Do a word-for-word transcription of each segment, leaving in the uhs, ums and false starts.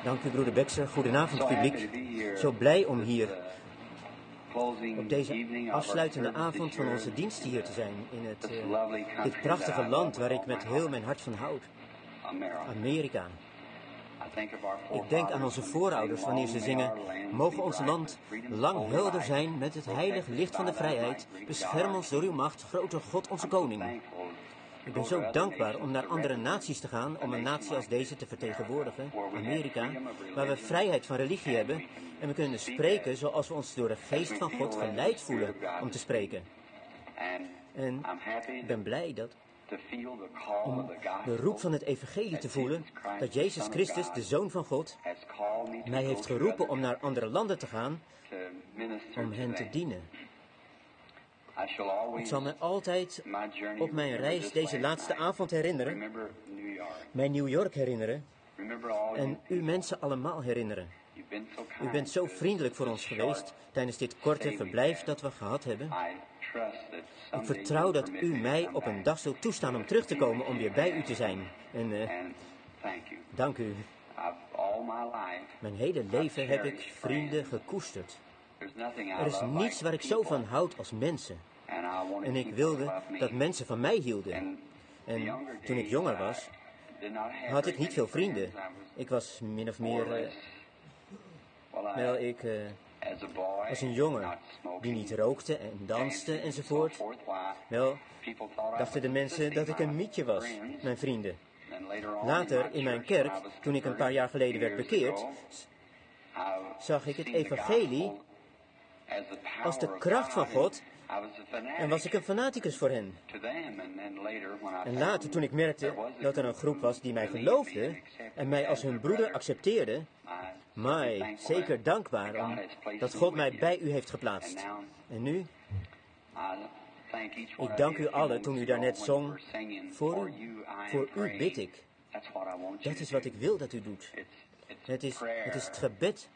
Dank u, broeder Bekser. Goedenavond, publiek. Zo blij om hier op deze afsluitende avond van onze dienst hier te zijn. In het, uh, dit prachtige land waar ik met heel mijn hart van houd. Amerika. Ik denk aan onze voorouders wanneer ze zingen: mogen ons land lang helder zijn met het heilige licht van de vrijheid. Bescherm ons door uw macht, grote God, onze koning. Ik ben zo dankbaar om naar andere naties te gaan, om een natie als deze te vertegenwoordigen, Amerika, waar we vrijheid van religie hebben en we kunnen spreken zoals we ons door de geest van God geleid voelen om te spreken. En ik ben blij dat om de roep van het evangelie te voelen, dat Jezus Christus, de Zoon van God, mij heeft geroepen om naar andere landen te gaan, om hen te dienen. Ik zal mij altijd op mijn reis deze laatste avond herinneren, mij New York herinneren en u mensen allemaal herinneren. U bent zo vriendelijk voor ons geweest tijdens dit korte verblijf dat we gehad hebben. Ik vertrouw dat u mij op een dag zult toestaan om terug te komen om weer bij u te zijn. En uh, dank u. Mijn hele leven heb ik vrienden gekoesterd. Er is niets waar ik zo van houd als mensen. En ik wilde dat mensen van mij hielden. En toen ik jonger was, had ik niet veel vrienden. Ik was min of meer... Uh, wel, ik uh, was een jongen die niet rookte en danste enzovoort. Wel, dachten de mensen dat ik een mietje was, mijn vrienden. Later in mijn kerk, toen ik een paar jaar geleden werd bekeerd, zag ik het evangelie als de kracht van God en was ik een fanaticus voor hen. En later, toen ik merkte dat er een groep was die mij geloofde en mij als hun broeder accepteerde, mij zeker dankbaar om dat God mij bij u heeft geplaatst. En nu, ik dank u allen toen u daarnet zong, voor u, voor u bid ik. Dat is wat ik wil dat u doet. Het is het, is het gebed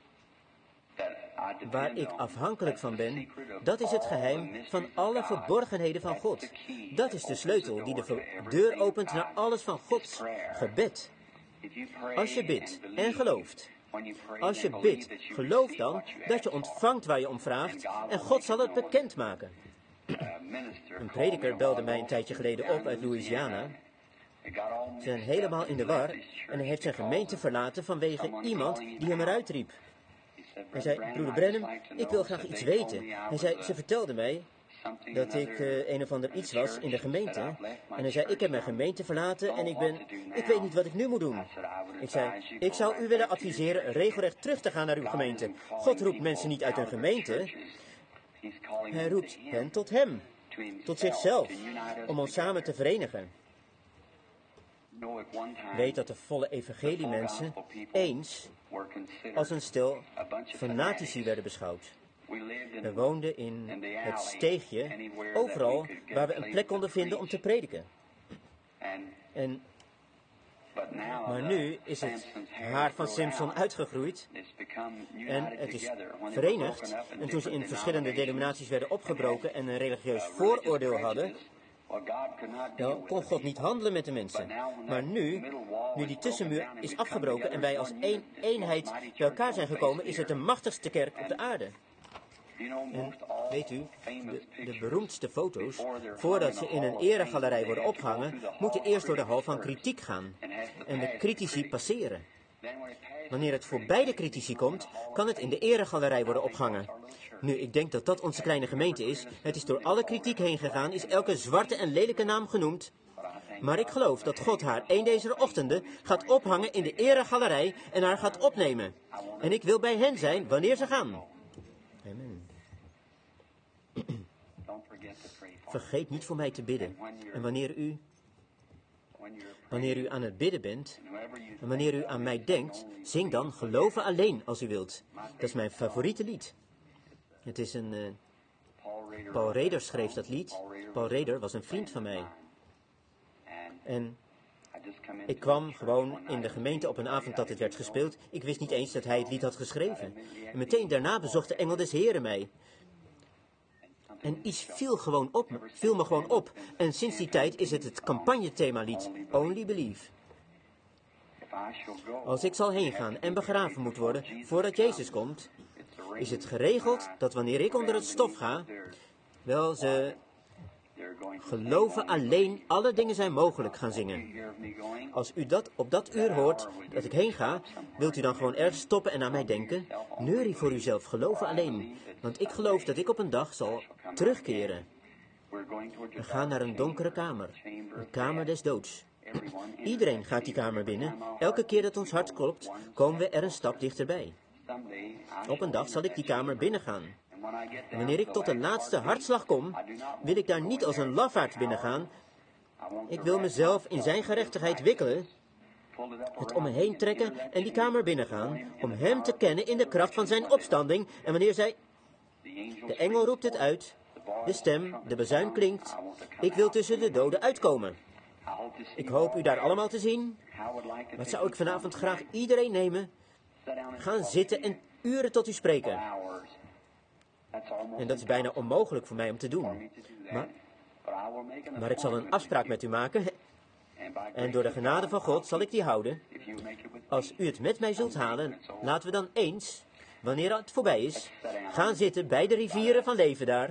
waar ik afhankelijk van ben. Dat is het geheim van alle verborgenheden van God. Dat is de sleutel die de deur opent naar alles van Gods gebed. Als je bidt en gelooft. Als je bidt, geloof dan dat je ontvangt waar je om vraagt en God zal het bekendmaken. Een prediker belde mij een tijdje geleden op uit Louisiana. Ze zijn helemaal in de war en hij heeft zijn gemeente verlaten vanwege iemand die hem eruit riep. Hij zei: broeder Branham, ik wil graag iets weten. Hij zei, ze vertelde mij dat ik uh, een of ander iets was in de gemeente. En hij zei, ik heb mijn gemeente verlaten en ik ben, ik weet niet wat ik nu moet doen. Ik zei, ik zou u willen adviseren regelrecht terug te gaan naar uw gemeente. God roept mensen niet uit hun gemeente. Hij roept hen tot hem, tot zichzelf, om ons samen te verenigen. Weet dat de volle evangeliemensen eens als een stel fanatici werden beschouwd. We woonden in het steegje, overal waar we een plek konden vinden om te prediken. En, maar nu is het haar van Simpson uitgegroeid en het is verenigd. En toen ze in verschillende denominaties werden opgebroken en een religieus vooroordeel hadden, nou, kon God niet handelen met de mensen. Maar nu, nu die tussenmuur is afgebroken en wij als één eenheid bij elkaar zijn gekomen, is het de machtigste kerk op de aarde. En weet u, de, de beroemdste foto's, voordat ze in een eregalerij worden opgehangen, moeten eerst door de hal van kritiek gaan en de critici passeren. Wanneer het voorbij de critici komt, kan het in de eregalerij worden opgehangen. Nu, ik denk dat dat onze kleine gemeente is. Het is door alle kritiek heen gegaan, is elke zwarte en lelijke naam genoemd. Maar ik geloof dat God haar een deze ochtenden gaat ophangen in de eregalerij en haar gaat opnemen. En ik wil bij hen zijn wanneer ze gaan. Amen. Vergeet niet voor mij te bidden. En wanneer u, wanneer u aan het bidden bent, en wanneer u aan mij denkt, zing dan Geloven alleen als u wilt. Dat is mijn favoriete lied. Het is een... Uh, Paul Rader schreef dat lied. Paul Rader was een vriend van mij. En ik kwam gewoon in de gemeente op een avond dat het werd gespeeld. Ik wist niet eens dat hij het lied had geschreven. En meteen daarna bezocht de engel des Heren mij. En iets viel, gewoon op, viel me gewoon op. En sinds die tijd is het het campagnethemalied Only Believe. Als ik zal heen gaan en begraven moet worden voordat Jezus komt, is het geregeld dat wanneer ik onder het stof ga, wel, ze geloven alleen alle dingen zijn mogelijk gaan zingen. Als u dat op dat uur hoort, dat ik heen ga, wilt u dan gewoon ergens stoppen en aan mij denken? Neurie voor uzelf, geloven alleen. Want ik geloof dat ik op een dag zal terugkeren. We gaan naar een donkere kamer, een kamer des doods. Iedereen gaat die kamer binnen. Elke keer dat ons hart klopt, komen we er een stap dichterbij. Op een dag zal ik die kamer binnengaan. En wanneer ik tot de laatste hartslag kom, wil ik daar niet als een lafaard binnengaan. Ik wil mezelf in zijn gerechtigheid wikkelen, het om me heen trekken en die kamer binnengaan, om hem te kennen in de kracht van zijn opstanding. En wanneer zij... De engel roept het uit, de stem, de bazuin klinkt. Ik wil tussen de doden uitkomen. Ik hoop u daar allemaal te zien. Wat zou ik vanavond graag iedereen nemen? Gaan zitten en uren tot u spreken. En dat is bijna onmogelijk voor mij om te doen. Maar, maar ik zal een afspraak met u maken. En door de genade van God zal ik die houden. Als u het met mij zult halen, laten we dan eens, wanneer het voorbij is, gaan zitten bij de rivieren van leven daar.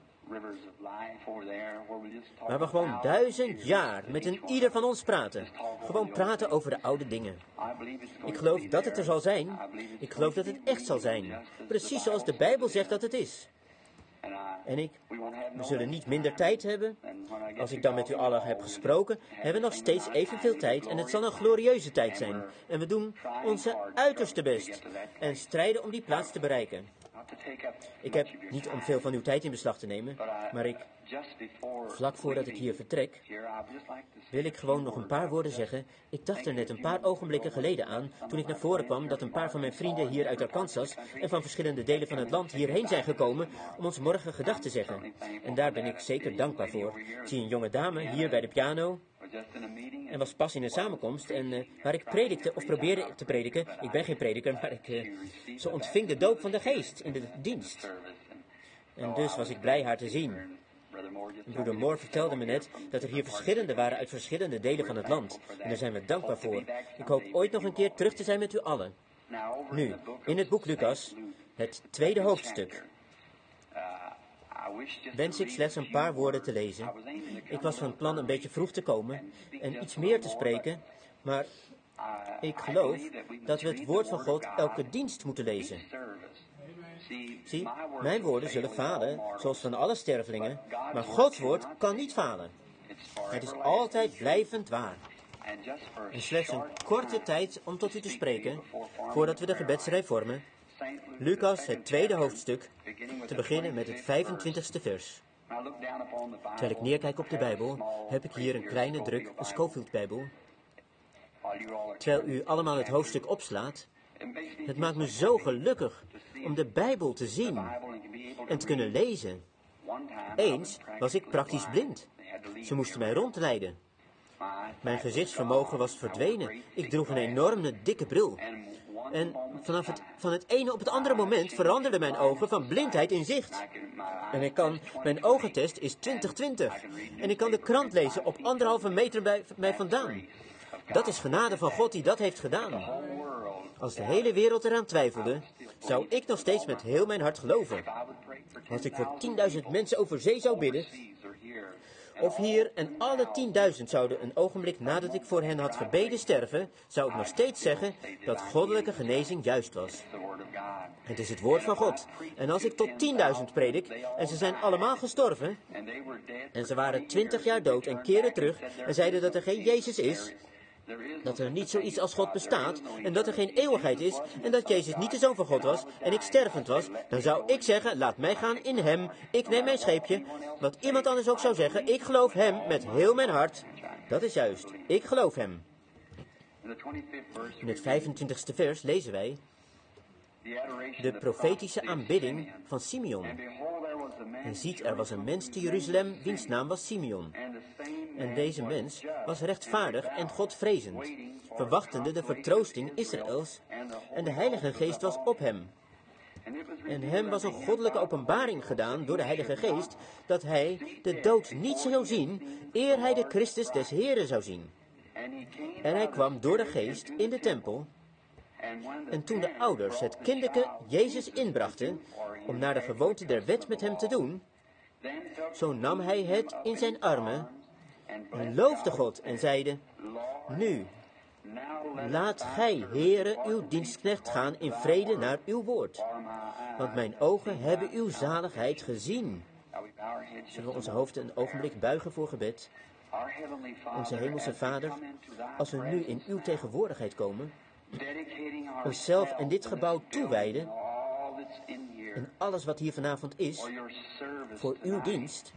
Waar we gewoon duizend jaar met een ieder van ons praten. Gewoon praten over de oude dingen. Ik geloof dat het er zal zijn. Ik geloof dat het echt zal zijn. Precies zoals de Bijbel zegt dat het is. En ik, we zullen niet minder tijd hebben. Als ik dan met u allen heb gesproken, hebben we nog steeds evenveel tijd. En het zal een glorieuze tijd zijn. En we doen onze uiterste best. En strijden om die plaats te bereiken. Ik heb niet om veel van uw tijd in beslag te nemen, maar ik, vlak voordat ik hier vertrek, wil ik gewoon nog een paar woorden zeggen. Ik dacht er net een paar ogenblikken geleden aan, toen ik naar voren kwam, dat een paar van mijn vrienden hier uit Arkansas en van verschillende delen van het land hierheen zijn gekomen om ons morgen gedag te zeggen. En daar ben ik zeker dankbaar voor. Ik zie een jonge dame hier bij de piano. En was pas in een samenkomst en uh, waar ik predikte of probeerde te prediken. Ik ben geen prediker, maar ik, uh, ze ontving de doop van de geest in de dienst. En dus was ik blij haar te zien. En broeder Moore vertelde me net dat er hier verschillende waren uit verschillende delen van het land. En daar zijn we dankbaar voor. Ik hoop ooit nog een keer terug te zijn met u allen. Nu, in het boek Lucas, het tweede hoofdstuk, wens ik slechts een paar woorden te lezen. Ik was van plan een beetje vroeg te komen en iets meer te spreken, maar ik geloof dat we het woord van God elke dienst moeten lezen. Zie, mijn woorden zullen falen, zoals van alle stervelingen, maar Gods woord kan niet falen. Het is altijd blijvend waar. En slechts een korte tijd om tot u te spreken, voordat we de gebedsrij vormen. Lucas, het tweede hoofdstuk, te beginnen met het vijfentwintigste vers. Terwijl ik neerkijk op de Bijbel, heb ik hier een kleine druk, een Scofield-Bijbel. Terwijl u allemaal het hoofdstuk opslaat, het maakt me zo gelukkig om de Bijbel te zien en te kunnen lezen. Eens was ik praktisch blind. Ze moesten mij rondleiden. Mijn gezichtsvermogen was verdwenen. Ik droeg een enorme dikke bril. En vanaf het, van het ene op het andere moment veranderden mijn ogen van blindheid in zicht. En ik kan, mijn ogentest is twintig twintig. En ik kan de krant lezen op anderhalve meter bij mij vandaan. Dat is genade van God die dat heeft gedaan. Als de hele wereld eraan twijfelde, zou ik nog steeds met heel mijn hart geloven. Als ik voor tienduizend mensen over zee zou bidden, of hier en alle tienduizend zouden een ogenblik nadat ik voor hen had gebeden sterven, zou ik nog steeds zeggen dat goddelijke genezing juist was. Het is het woord van God. En als ik tot tienduizend predik en ze zijn allemaal gestorven, en ze waren twintig jaar dood en keren terug en zeiden dat er geen Jezus is, dat er niet zoiets als God bestaat en dat er geen eeuwigheid is en dat Jezus niet de Zoon van God was en ik stervend was, dan zou ik zeggen, laat mij gaan in hem, ik neem mijn scheepje. Wat iemand anders ook zou zeggen, ik geloof hem met heel mijn hart. Dat is juist, ik geloof hem. In het vijfentwintigste vers lezen wij de profetische aanbidding van Simeon. En ziet, er was een mens te Jeruzalem, wiens naam was Simeon. En deze mens was rechtvaardig en Godvrezend, verwachtende de vertroosting Israëls, en de Heilige Geest was op hem. En hem was een goddelijke openbaring gedaan door de Heilige Geest, dat hij de dood niet zou zien, eer hij de Christus des Heren zou zien. En hij kwam door de geest in de tempel. En toen de ouders het kinderke Jezus inbrachten, om naar de gewoonte der wet met hem te doen, zo nam hij het in zijn armen en loofde God en zeide: Nu, laat gij, Heere, uw dienstknecht gaan in vrede naar uw woord. Want mijn ogen hebben uw zaligheid gezien. Zullen we onze hoofden een ogenblik buigen voor gebed? Onze hemelse Vader, als we nu in uw tegenwoordigheid komen, onszelf en dit gebouw toewijden, en alles wat hier vanavond is, voor uw dienst,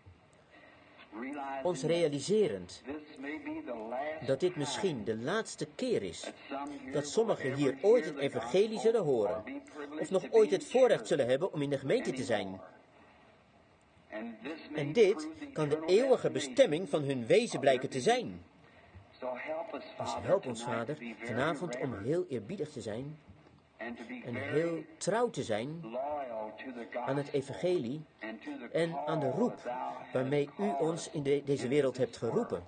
ons realiserend dat dit misschien de laatste keer is dat sommigen hier ooit het evangelie zullen horen, of nog ooit het voorrecht zullen hebben om in de gemeente te zijn. En dit kan de eeuwige bestemming van hun wezen blijken te zijn. Dus help ons, Vader, vanavond om heel eerbiedig te zijn en heel trouw te zijn aan het evangelie en aan de roep waarmee u ons in de, deze wereld hebt geroepen.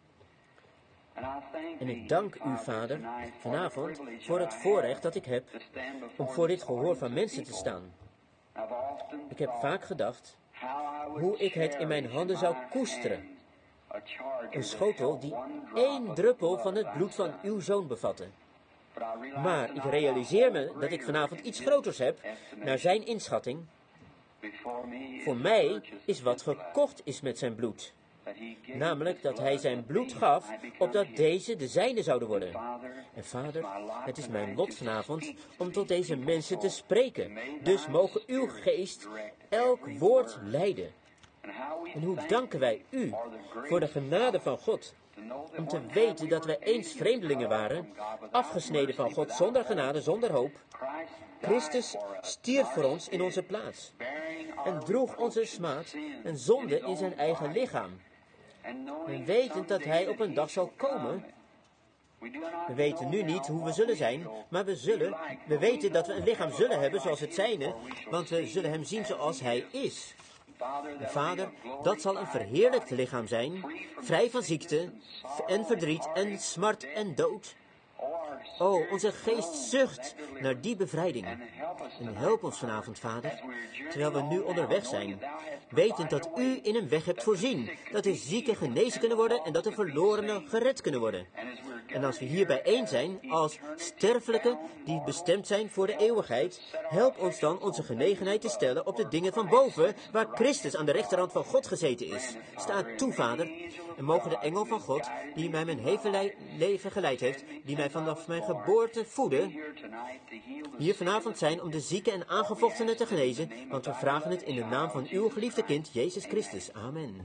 En ik dank u, Vader, vanavond voor het voorrecht dat ik heb om voor dit gehoor van mensen te staan. Ik heb vaak gedacht hoe ik het in mijn handen zou koesteren. Een schotel die één druppel van het bloed van uw zoon bevatte. Maar ik realiseer me dat ik vanavond iets groters heb, naar zijn inschatting. Voor mij is wat gekocht is met zijn bloed. Namelijk dat hij zijn bloed gaf, opdat deze de zijne zouden worden. En Vader, het is mijn lot vanavond om tot deze mensen te spreken. Dus mogen uw geest elk woord leiden. En hoe danken wij u voor de genade van God, om te weten dat wij eens vreemdelingen waren, afgesneden van God, zonder genade, zonder hoop. Christus stierf voor ons in onze plaats en droeg onze smaad en zonde in zijn eigen lichaam. En wetend dat hij op een dag zal komen. We weten nu niet hoe we zullen zijn, maar we zullen, we weten dat we een lichaam zullen hebben zoals het zijne, want we zullen hem zien zoals hij is. Vader, dat zal een verheerlijkt lichaam zijn, vrij van ziekte en verdriet en smart en dood. O, onze geest zucht naar die bevrijding. En help ons vanavond, Vader, terwijl we nu onderweg zijn, wetend dat u in een weg hebt voorzien, dat de zieken genezen kunnen worden en dat de verlorenen gered kunnen worden. En als we hier bijeen zijn, als sterfelijken die bestemd zijn voor de eeuwigheid, help ons dan onze genegenheid te stellen op de dingen van boven, waar Christus aan de rechterhand van God gezeten is. Sta toe, Vader, en mogen de engel van God, die mij mijn hele leven geleid heeft, die mij vanaf mijn geboorte voedde, hier vanavond zijn om de zieken en aangevochtenen te genezen, want we vragen het in de naam van uw geliefde kind, Jezus Christus. Amen.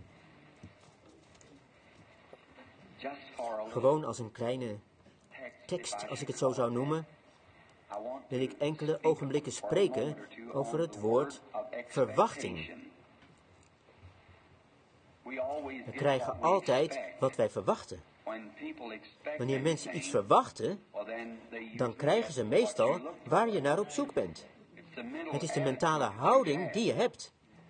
Gewoon als een kleine tekst, als ik het zo zou noemen, wil ik enkele ogenblikken spreken over het woord verwachting. We krijgen altijd wat wij verwachten. Wanneer mensen iets verwachten, dan krijgen ze meestal waar je naar op zoek bent. Het is de mentale houding die je hebt.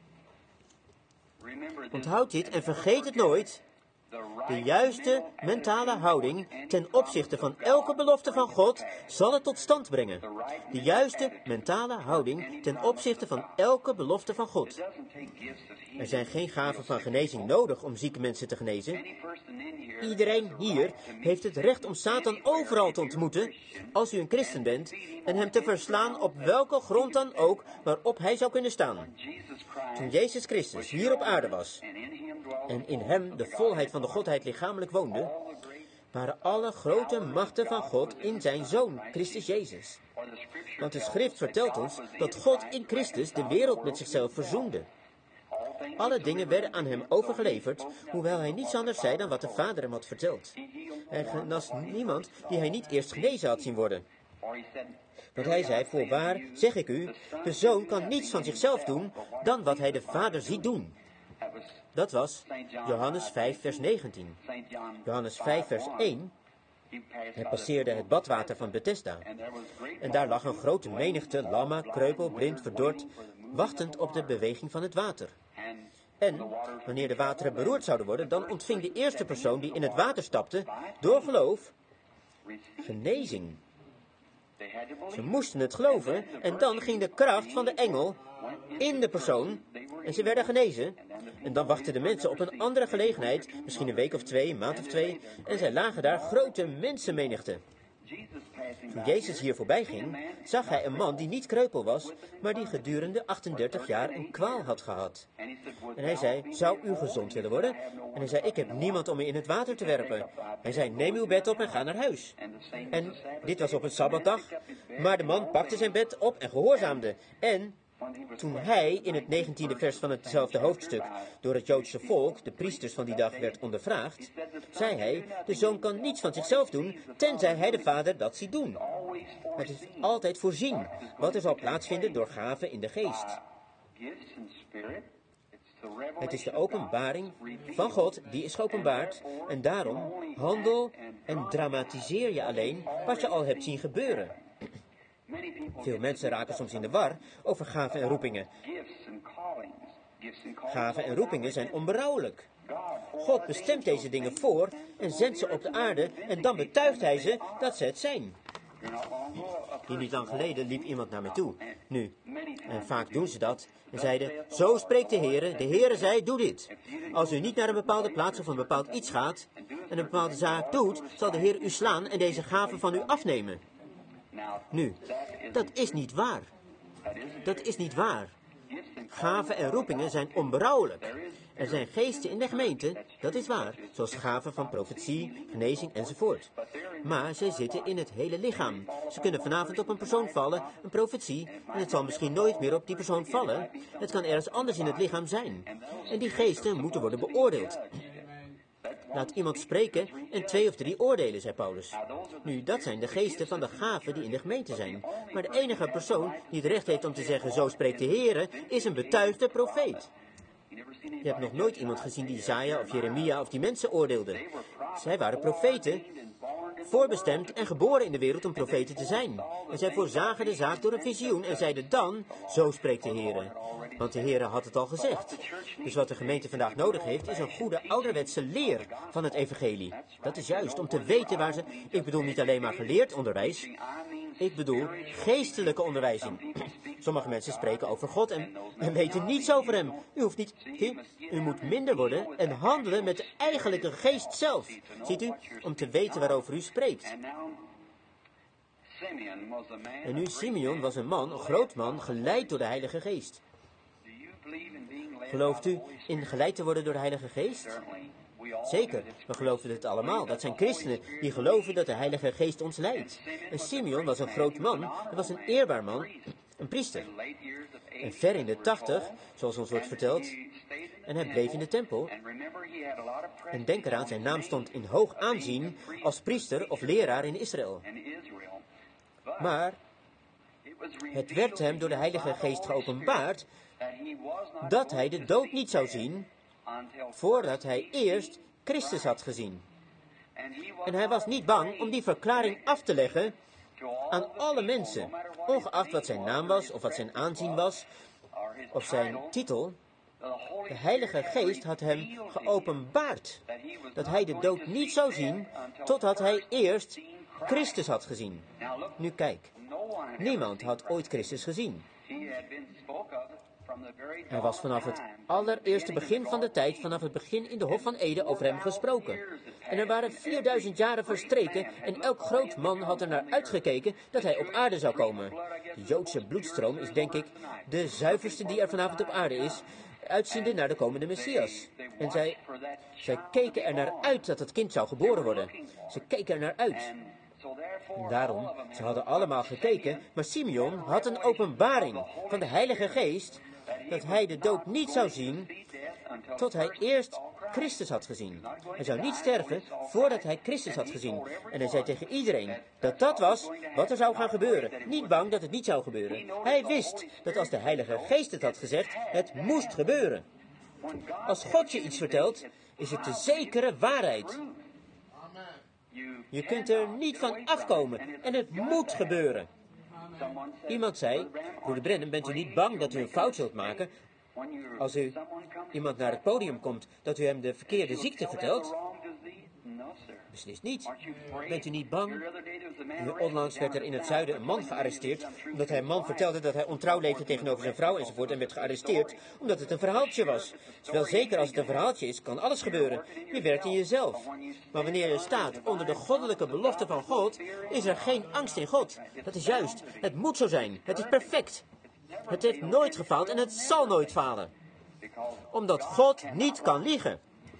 Onthoud dit en vergeet het nooit. De juiste mentale houding ten opzichte van elke belofte van God zal het tot stand brengen. De juiste mentale houding ten opzichte van elke belofte van God. Er zijn geen gaven van genezing nodig om zieke mensen te genezen. Iedereen hier heeft het recht om Satan overal te ontmoeten, als u een christen bent, en hem te verslaan op welke grond dan ook waarop hij zou kunnen staan. Toen Jezus Christus hier op aarde was, en in hem de volheid van de Godheid lichamelijk woonde, waren alle grote machten van God in zijn Zoon, Christus Jezus. Want de schrift vertelt ons dat God in Christus de wereld met zichzelf verzoende. Alle dingen werden aan hem overgeleverd, hoewel hij niets anders zei dan wat de Vader hem had verteld. Hij genas niemand die hij niet eerst genezen had zien worden. Want hij zei, voorwaar zeg ik u, de Zoon kan niets van zichzelf doen dan wat hij de Vader ziet doen. Dat was Johannes vijf, vers negentien. Johannes vijf, vers één. Hij passeerde het badwater van Bethesda. En daar lag een grote menigte, lammen, kreupel, blind, verdord, wachtend op de beweging van het water. En wanneer de wateren beroerd zouden worden, dan ontving de eerste persoon die in het water stapte, door geloof, genezing. Ze moesten het geloven en dan ging de kracht van de engel in de persoon en ze werden genezen. En dan wachten de mensen op een andere gelegenheid, misschien een week of twee, een maand of twee, en zij lagen daar grote mensenmenigte. Toen Jezus hier voorbij ging, zag hij een man die niet kreupel was, maar die gedurende achtendertig jaar een kwaal had gehad. En hij zei, zou u gezond willen worden? En hij zei, ik heb niemand om me in het water te werpen. Hij zei, neem uw bed op en ga naar huis. En dit was op een sabbatdag, maar de man pakte zijn bed op en gehoorzaamde. En toen hij in het negentiende vers van hetzelfde hoofdstuk door het Joodse volk, de priesters van die dag, werd ondervraagd, zei hij, de zoon kan niets van zichzelf doen, tenzij hij de vader dat ziet doen. Het is altijd voorzien wat er zal plaatsvinden door gaven in de geest. Het is de openbaring van God, die is geopenbaard, en daarom handel en dramatiseer je alleen wat je al hebt zien gebeuren. Veel mensen raken soms in de war over gaven en roepingen. Gaven en roepingen zijn onberouwelijk. God bestemt deze dingen voor en zendt ze op de aarde en dan betuigt hij ze dat ze het zijn. Hier niet lang geleden liep iemand naar me toe. Nu, en vaak doen ze dat, en zeiden, zo spreekt de Heere, de Heere zei, doe dit. Als u niet naar een bepaalde plaats of een bepaald iets gaat en een bepaalde zaak doet, zal de Heer u slaan en deze gaven van u afnemen. Nu, dat is niet waar. Dat is niet waar. Gaven en roepingen zijn onberouwelijk. Er zijn geesten in de gemeente, dat is waar, zoals gaven van profetie, genezing enzovoort. Maar zij zitten in het hele lichaam. Ze kunnen vanavond op een persoon vallen, een profetie, en het zal misschien nooit meer op die persoon vallen. Het kan ergens anders in het lichaam zijn. En die geesten moeten worden beoordeeld. Laat iemand spreken en twee of drie oordelen, zei Paulus. Nu, dat zijn de geesten van de gaven die in de gemeente zijn. Maar de enige persoon die het recht heeft om te zeggen, zo spreekt de Heere, is een betuigde profeet. Je hebt nog nooit iemand gezien die Isaia of Jeremia of die mensen oordeelde. Zij waren profeten, voorbestemd en geboren in de wereld om profeten te zijn. En zij voorzagen de zaak door een visioen en zeiden dan, zo spreekt de Heere. Want de Heere had het al gezegd. Dus wat de gemeente vandaag nodig heeft, is een goede ouderwetse leer van het evangelie. Dat is juist, om te weten waar ze... Ik bedoel niet alleen maar geleerd onderwijs. Ik bedoel geestelijke onderwijzing. Sommige mensen spreken over God en, en weten niets over hem. U hoeft niet... U, u moet minder worden en handelen met de eigenlijke geest zelf. Ziet u, om te weten waarover u spreekt. En nu, Simeon was een man, een groot man, geleid door de Heilige Geest. Gelooft u in geleid te worden door de Heilige Geest? Zeker, we geloven het allemaal. Dat zijn christenen die geloven dat de Heilige Geest ons leidt. En Simeon was een groot man, hij was een eerbaar man, een priester. En ver in de tachtig, zoals ons wordt verteld, en hij bleef in de tempel. En denk eraan, zijn naam stond in hoog aanzien als priester of leraar in Israël. Maar het werd hem door de Heilige Geest geopenbaard dat hij de dood niet zou zien voordat hij eerst Christus had gezien. En hij was niet bang om die verklaring af te leggen aan alle mensen, ongeacht wat zijn naam was of wat zijn aanzien was of zijn titel. De Heilige Geest had hem geopenbaard dat hij de dood niet zou zien totdat hij eerst Christus had gezien. Nu kijk, niemand had ooit Christus gezien. Er was vanaf het allereerste begin van de tijd, vanaf het begin in de Hof van Eden, over hem gesproken. En er waren vierduizend jaren verstreken en elk groot man had er naar uitgekeken dat hij op aarde zou komen. De Joodse bloedstroom is, denk ik, de zuiverste die er vanavond op aarde is, uitziende naar de komende Messias. En zij, zij keken er naar uit dat het kind zou geboren worden. Ze keken er naar uit. En daarom, ze hadden allemaal gekeken, maar Simeon had een openbaring van de Heilige Geest dat hij de dood niet zou zien tot hij eerst Christus had gezien. Hij zou niet sterven voordat hij Christus had gezien. En hij zei tegen iedereen dat dat was wat er zou gaan gebeuren. Niet bang dat het niet zou gebeuren. Hij wist dat als de Heilige Geest het had gezegd, het moest gebeuren. Als God je iets vertelt, is het de zekere waarheid. Je kunt er niet van afkomen en het moet gebeuren. Iemand zei, broeder Brennan, bent u niet bang dat u een fout zult maken? Als u iemand naar het podium komt, dat u hem de verkeerde ziekte vertelt? Beslist niet. Bent u niet bang? Onlangs werd er in het zuiden een man gearresteerd, omdat hij een man vertelde dat hij ontrouw leefde tegenover zijn vrouw enzovoort, en werd gearresteerd omdat het een verhaaltje was. Terwijl zeker als het een verhaaltje is, kan alles gebeuren. Je werkt in jezelf. Maar wanneer je staat onder de goddelijke belofte van God, is er geen angst in God. Dat is juist. Het moet zo zijn. Het is perfect. Het heeft nooit gefaald en het zal nooit falen. Omdat God niet kan liegen.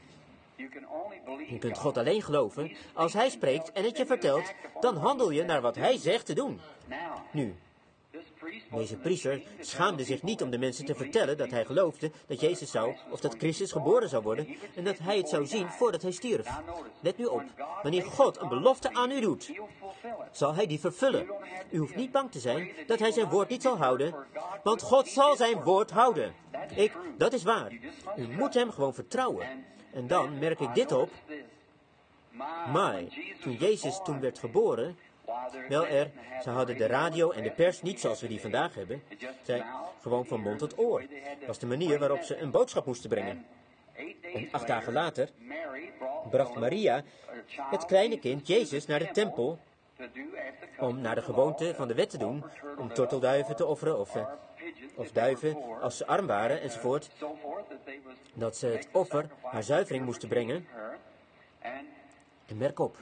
Je kunt God alleen geloven als Hij spreekt en het je vertelt, dan handel je naar wat Hij zegt te doen. Nu, deze priester schaamde zich niet om de mensen te vertellen dat hij geloofde dat Jezus zou, of dat Christus geboren zou worden, en dat hij het zou zien voordat hij stierf. Let nu op, wanneer God een belofte aan u doet, zal Hij die vervullen. U hoeft niet bang te zijn dat Hij zijn woord niet zal houden, want God zal zijn woord houden. Ik, dat is waar. U moet Hem gewoon vertrouwen. En dan merk ik dit op. Maar toen Jezus toen werd geboren, wel er, ze hadden de radio en de pers niet zoals we die vandaag hebben. Zij gewoon van mond tot oor. Dat was de manier waarop ze een boodschap moesten brengen. En acht dagen later bracht Maria het kleine kind Jezus naar de tempel om naar de gewoonte van de wet te doen, om tortelduiven te offeren of, uh, of duiven als ze arm waren enzovoort. Dat ze het offer haar zuivering moesten brengen. En merk op,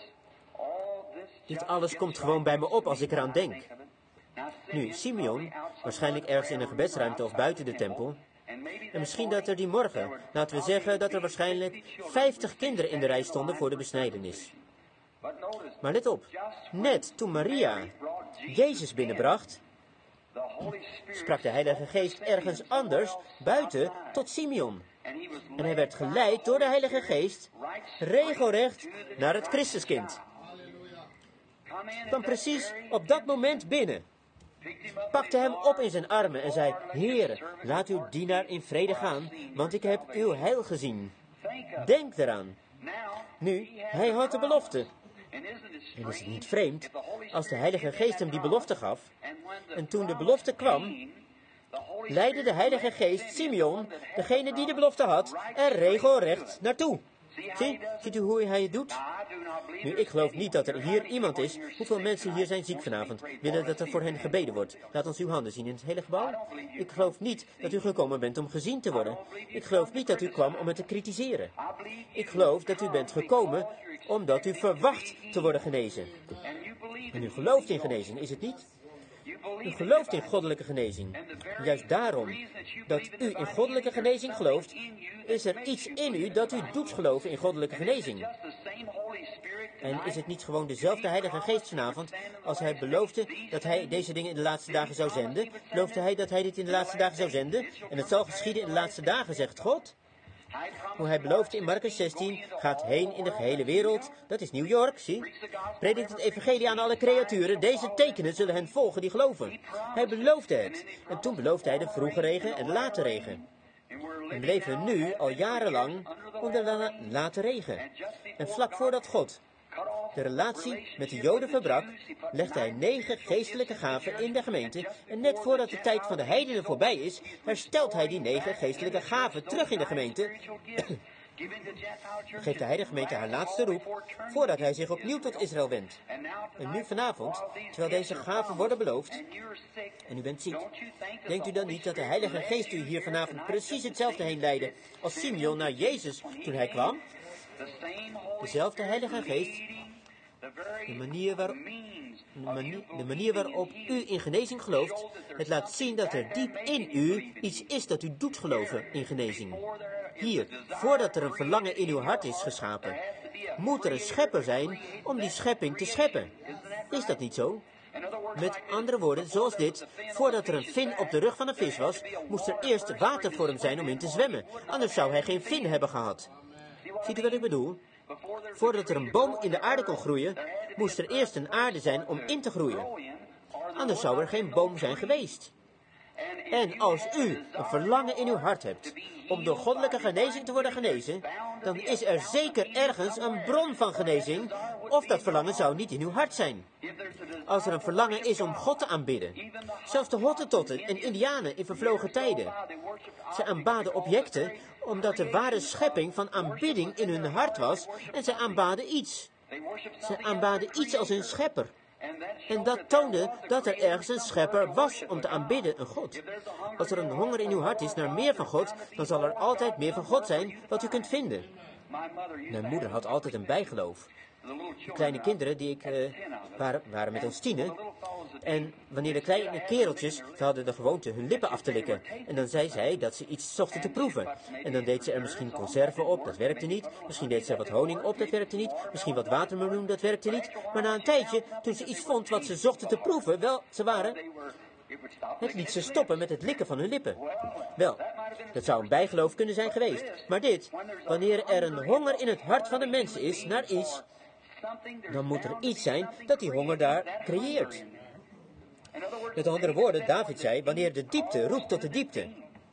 dit alles komt gewoon bij me op als ik eraan denk. Nu, Simeon, waarschijnlijk ergens in een gebedsruimte of buiten de tempel. En misschien dat er die morgen, laten we zeggen dat er waarschijnlijk vijftig kinderen in de rij stonden voor de besnijdenis. Maar let op, net toen Maria Jezus binnenbracht, sprak de Heilige Geest ergens anders buiten tot Simeon. En hij werd geleid door de Heilige Geest regelrecht naar het Christuskind. Kwam precies op dat moment binnen, pakte hem op in zijn armen en zei: Heere, laat uw dienaar in vrede gaan, want ik heb uw heil gezien. Denk eraan. Nu, hij had de belofte. En is het niet vreemd als de Heilige Geest hem die belofte gaf, en toen de belofte kwam, leidde de Heilige Geest Simeon, degene die de belofte had, er regelrecht naartoe. Zie, ziet u hoe hij het doet? Nu, ik geloof niet dat er hier iemand is. Hoeveel mensen hier zijn ziek vanavond? Willen dat er voor hen gebeden wordt? Laat ons uw handen zien in het hele gebouw. Ik geloof niet dat u gekomen bent om gezien te worden. Ik geloof niet dat u kwam om het te kritiseren. Ik geloof dat u bent gekomen omdat u verwacht te worden genezen. En u gelooft in genezing, is het niet? U gelooft in goddelijke genezing. En juist daarom dat u in goddelijke genezing gelooft, is er iets in u dat u doet geloven in goddelijke genezing. En is het niet gewoon dezelfde Heilige Geest vanavond, als hij beloofde dat hij deze dingen in de laatste dagen zou zenden? Beloofde hij dat hij dit in de laatste dagen zou zenden? En het zal geschieden in de laatste dagen, zegt God. Hoe hij beloofde in Marcus zestien, gaat heen in de gehele wereld, dat is New York, zie. Predikt het evangelie aan alle creaturen, deze tekenen zullen hen volgen die geloven. Hij beloofde het, en toen beloofde hij de vroege regen en de late regen. En we leven nu al jarenlang onder de late regen. En vlak voordat God de relatie met de Joden verbrak, legde hij negen geestelijke gaven in de gemeente. En net voordat de tijd van de heidenen voorbij is, herstelt hij die negen geestelijke gaven terug in de gemeente. Geeft de heilige gemeente haar laatste roep, voordat hij zich opnieuw tot Israël wendt. En nu vanavond, terwijl deze gaven worden beloofd, en u bent ziek, denkt u dan niet dat de Heilige Geest u hier vanavond precies hetzelfde heen leidde als Simeon naar Jezus toen hij kwam? Dezelfde Heilige Geest. De manier, waar, de, manier, de manier waarop u in genezing gelooft, het laat zien dat er diep in u iets is dat u doet geloven in genezing. Hier, voordat er een verlangen in uw hart is geschapen, moet er een schepper zijn om die schepping te scheppen. Is dat niet zo? Met andere woorden, zoals dit, voordat er een vin op de rug van een vis was, moest er eerst water voor hem zijn om in te zwemmen. Anders zou hij geen vin hebben gehad. Ziet u wat ik bedoel? Voordat er een boom in de aarde kon groeien, moest er eerst een aarde zijn om in te groeien. Anders zou er geen boom zijn geweest. En als u een verlangen in uw hart hebt om door goddelijke genezing te worden genezen, dan is er zeker ergens een bron van genezing, of dat verlangen zou niet in uw hart zijn. Als er een verlangen is om God te aanbidden, zelfs de Hottentotten en Indianen in vervlogen tijden, ze aanbaden objecten omdat de ware schepping van aanbidding in hun hart was en ze aanbaden iets. Ze aanbaden iets als hun schepper. En dat toonde dat er ergens een schepper was om te aanbidden, een God. Als er een honger in uw hart is naar meer van God, dan zal er altijd meer van God zijn wat u kunt vinden. Mijn moeder had altijd een bijgeloof. De kleine kinderen die ik uh, waren, waren met ons tienen. En wanneer de kleine kereltjes, ze hadden de gewoonte hun lippen af te likken. En dan zei zij dat ze iets zochten te proeven. En dan deed ze er misschien conserven op, dat werkte niet. Misschien deed ze er wat honing op, dat werkte niet. Misschien wat watermeloen, dat werkte niet. Maar na een tijdje, toen ze iets vond wat ze zochten te proeven, wel, ze waren... Het liet ze stoppen met het likken van hun lippen. Wel, dat zou een bijgeloof kunnen zijn geweest. Maar dit, wanneer er een honger in het hart van de mensen is naar iets, dan moet er iets zijn dat die honger daar creëert. Met andere woorden, David zei, wanneer de diepte roept tot de diepte.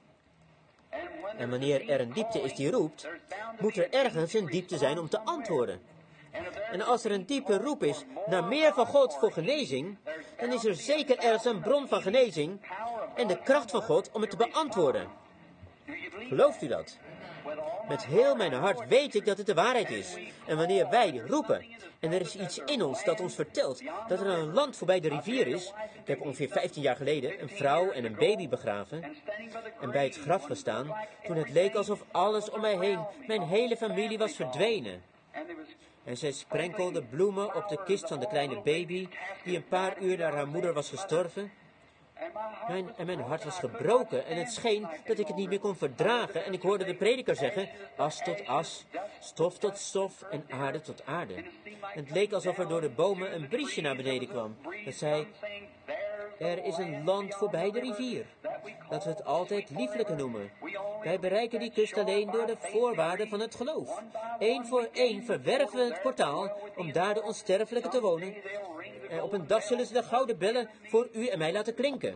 En wanneer er een diepte is die roept, moet er ergens een diepte zijn om te antwoorden. En als er een diepe roep is naar meer van God voor genezing, dan is er zeker ergens een bron van genezing en de kracht van God om het te beantwoorden. Gelooft u dat? Met heel mijn hart weet ik dat het de waarheid is. En wanneer wij roepen, en er is iets in ons dat ons vertelt dat er een land voorbij de rivier is. Ik heb ongeveer vijftien jaar geleden een vrouw en een baby begraven en bij het graf gestaan, toen het leek alsof alles om mij heen, mijn hele familie was verdwenen. En zij sprenkelde bloemen op de kist van de kleine baby, die een paar uur na haar moeder was gestorven. Mijn, en mijn hart was gebroken en het scheen dat ik het niet meer kon verdragen. En ik hoorde de prediker zeggen, as tot as, stof tot stof en aarde tot aarde. En het leek alsof er door de bomen een briesje naar beneden kwam. Dat zei, er is een land voorbij de rivier, dat we het altijd lieflijke noemen. Wij bereiken die kust alleen door de voorwaarden van het geloof. Eén voor één verwerven we het portaal om daar de onsterfelijke te wonen. En op een dag zullen ze de gouden bellen voor u en mij laten klinken.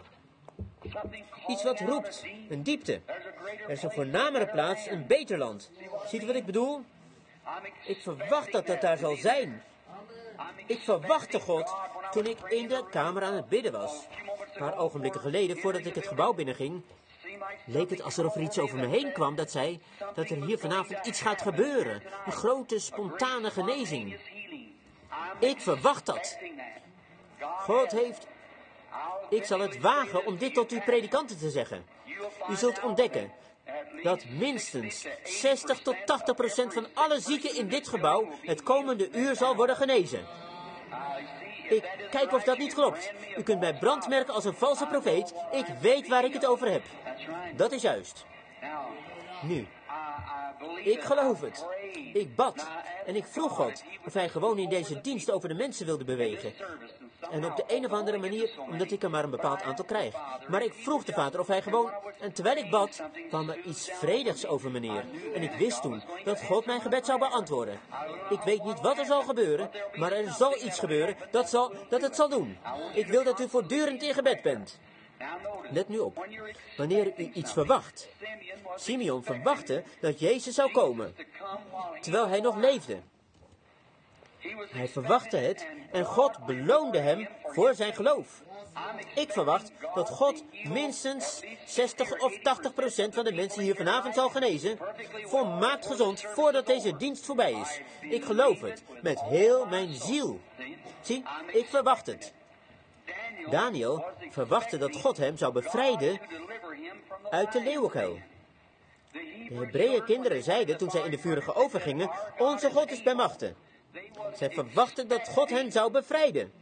Iets wat roept, een diepte. Er is een voornamere plaats, een beter land. Ziet u wat ik bedoel? Ik verwacht dat dat daar zal zijn. Ik verwachtte God toen ik in de kamer aan het bidden was. Een paar ogenblikken geleden, voordat ik het gebouw binnenging, leek het alsof er iets over me heen kwam dat zei dat er hier vanavond iets gaat gebeuren. Een grote, spontane genezing. Ik verwacht dat. God heeft... Ik zal het wagen om dit tot uw predikanten te zeggen. U zult ontdekken dat minstens zestig tot tachtig procent van alle zieken in dit gebouw het komende uur zal worden genezen. Ik kijk of dat niet klopt. U kunt mij brandmerken als een valse profeet. Ik weet waar ik het over heb. Dat is juist. Nu, ik geloof het. Ik bad en ik vroeg God of hij gewoon in deze dienst over de mensen wilde bewegen. En op de een of andere manier, omdat ik er maar een bepaald aantal krijg. Maar ik vroeg de Vader of hij gewoon... En terwijl ik bad, kwam er iets vredigs over me neer. En ik wist toen dat God mijn gebed zou beantwoorden. Ik weet niet wat er zal gebeuren, maar er zal iets gebeuren dat, zal, dat het zal doen. Ik wil dat u voortdurend in gebed bent. Let nu op, wanneer u iets verwacht. Simeon verwachtte dat Jezus zou komen, terwijl hij nog leefde. Hij verwachtte het en God beloonde hem voor zijn geloof. Ik verwacht dat God minstens zestig of tachtig procent van de mensen hier vanavond zal genezen, volmaakt gezond, voordat deze dienst voorbij is. Ik geloof het, met heel mijn ziel. Zie, ik verwacht het. Daniel verwachtte dat God hem zou bevrijden uit de leeuwenkuil. De Hebreeën kinderen zeiden toen zij in de vurige oven gingen, onze God is bij machte. Zij verwachten dat God hen zou bevrijden.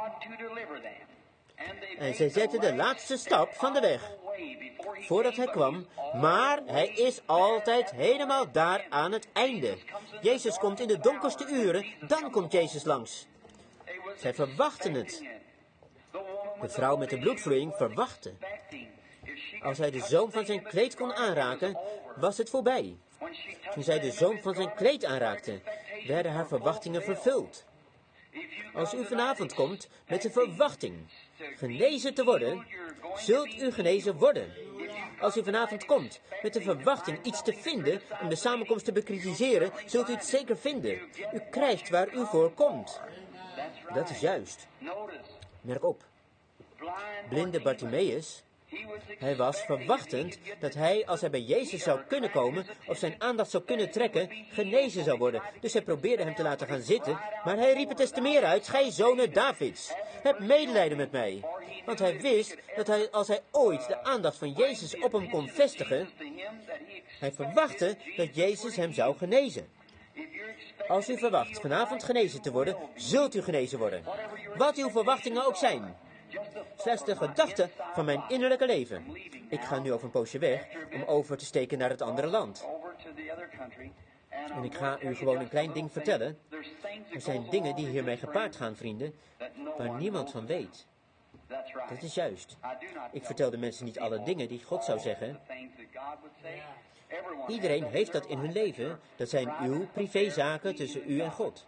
En zij zetten de laatste stap van de weg, voordat hij kwam, maar hij is altijd helemaal daar aan het einde. Jezus komt in de donkerste uren, dan komt Jezus langs. Zij verwachten het. De vrouw met de bloedvloeiing verwachtte. Als hij de zoom van zijn kleed kon aanraken, was het voorbij. Toen zij de zoom van zijn kleed aanraakte, werden haar verwachtingen vervuld. Als u vanavond komt met de verwachting genezen te worden, zult u genezen worden. Als u vanavond komt met de verwachting iets te vinden om de samenkomst te bekritiseren, zult u het zeker vinden. U krijgt waar u voor komt. Dat is juist. Merk op. Blinde Bartimaeus, hij was verwachtend dat hij, als hij bij Jezus zou kunnen komen, of zijn aandacht zou kunnen trekken, genezen zou worden. Dus hij probeerde hem te laten gaan zitten, maar hij riep het des te meer uit: gij zonen Davids, heb medelijden met mij. Want hij wist dat hij, als hij ooit de aandacht van Jezus op hem kon vestigen, hij verwachtte dat Jezus hem zou genezen. Als u verwacht vanavond genezen te worden, zult u genezen worden. Wat uw verwachtingen ook zijn. Slechts de gedachte van mijn innerlijke leven. Ik ga nu over een poosje weg om over te steken naar het andere land. En ik ga u gewoon een klein ding vertellen. Er zijn dingen die hiermee gepaard gaan, vrienden, waar niemand van weet. Dat is juist. Ik vertel de mensen niet alle dingen die God zou zeggen. Iedereen heeft dat in hun leven. Dat zijn uw privézaken tussen u en God.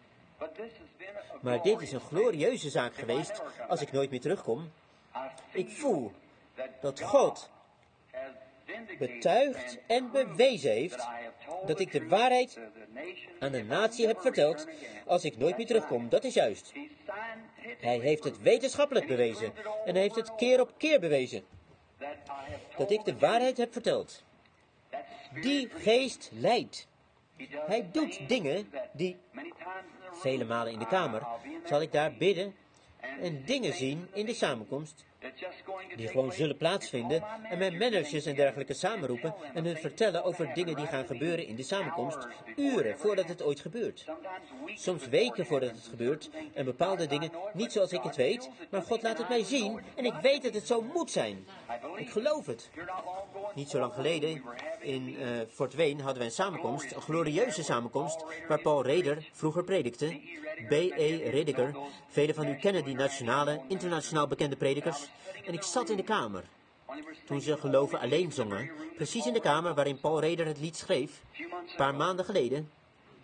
Maar dit is een glorieuze zaak geweest als ik nooit meer terugkom. Ik voel dat God betuigd en bewezen heeft dat ik de waarheid aan de natie heb verteld als ik nooit meer terugkom. Dat is juist. Hij heeft het wetenschappelijk bewezen en hij heeft het keer op keer bewezen dat ik de waarheid heb verteld. Die geest leidt. Hij doet dingen die, vele malen in de kamer, zal ik daar bidden en dingen zien in de samenkomst, die gewoon zullen plaatsvinden en mijn managers en dergelijke samenroepen en hun vertellen over dingen die gaan gebeuren in de samenkomst, uren voordat het ooit gebeurt. Soms weken voordat het gebeurt en bepaalde dingen niet zoals ik het weet, maar God laat het mij zien en ik weet dat het zo moet zijn. Ik geloof het. Niet zo lang geleden in uh, Fort Wayne hadden wij een samenkomst, een glorieuze samenkomst, waar Paul Reder vroeger predikte. B E Rediger. Velen van u kennen die nationale, internationaal bekende predikers. En ik zat in de kamer toen ze Geloven Alleen zongen, precies in de kamer waarin Paul Reder het lied schreef, een paar maanden geleden.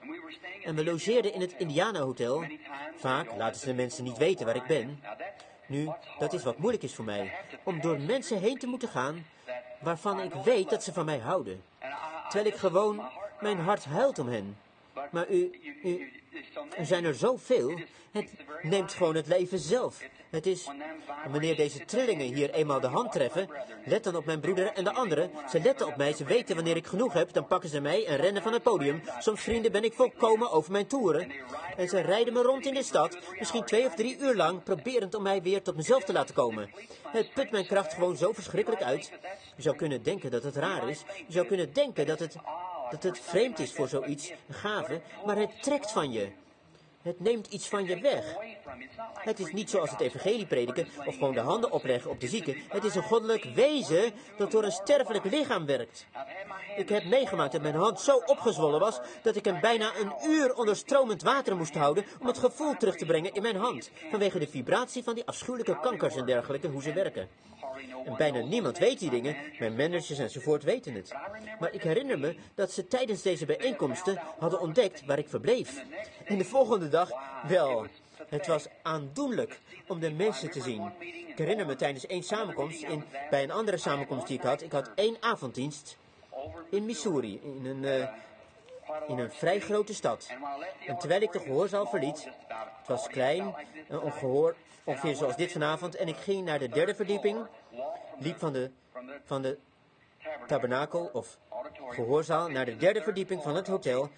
En we logeerden in het Indiana-hotel. Vaak laten ze de mensen niet weten waar ik ben. Nu, dat is wat moeilijk is voor mij, om door mensen heen te moeten gaan waarvan ik weet dat ze van mij houden. Terwijl ik gewoon, mijn hart huilt om hen. Maar u, u, er zijn er zoveel. Het neemt gewoon het leven zelf. Het is, wanneer deze trillingen hier eenmaal de hand treffen, let dan op mijn broeder en de anderen. Ze letten op mij, ze weten wanneer ik genoeg heb, dan pakken ze mij en rennen van het podium. Soms, vrienden, ben ik volkomen over mijn toeren. En ze rijden me rond in de stad, misschien twee of drie uur lang, proberend om mij weer tot mezelf te laten komen. Het put mijn kracht gewoon zo verschrikkelijk uit. Je zou kunnen denken dat het raar is. Je zou kunnen denken dat het, dat het vreemd is voor zoiets, een gave, maar het trekt van je. Het neemt iets van je weg. Het is niet zoals het evangelie prediken of gewoon de handen opleggen op de zieken. Het is een goddelijk wezen dat door een sterfelijk lichaam werkt. Ik heb meegemaakt dat mijn hand zo opgezwollen was dat ik hem bijna een uur onder stromend water moest houden om het gevoel terug te brengen in mijn hand. Vanwege de vibratie van die afschuwelijke kankers en dergelijke, hoe ze werken. En bijna niemand weet die dingen, mijn managers enzovoort weten het. Maar ik herinner me dat ze tijdens deze bijeenkomsten hadden ontdekt waar ik verbleef. En de volgende dag, wel, het was aandoenlijk om de mensen te zien. Ik herinner me tijdens één samenkomst, in, bij een andere samenkomst die ik had, ik had één avonddienst in Missouri, in een, uh, in een vrij grote stad. En terwijl ik de gehoorzaal verliet, het was klein, een ongehoor, ongeveer zoals dit vanavond, en ik ging naar de derde verdieping, liep van de, van de tabernakel of gehoorzaal naar de derde verdieping van het hotel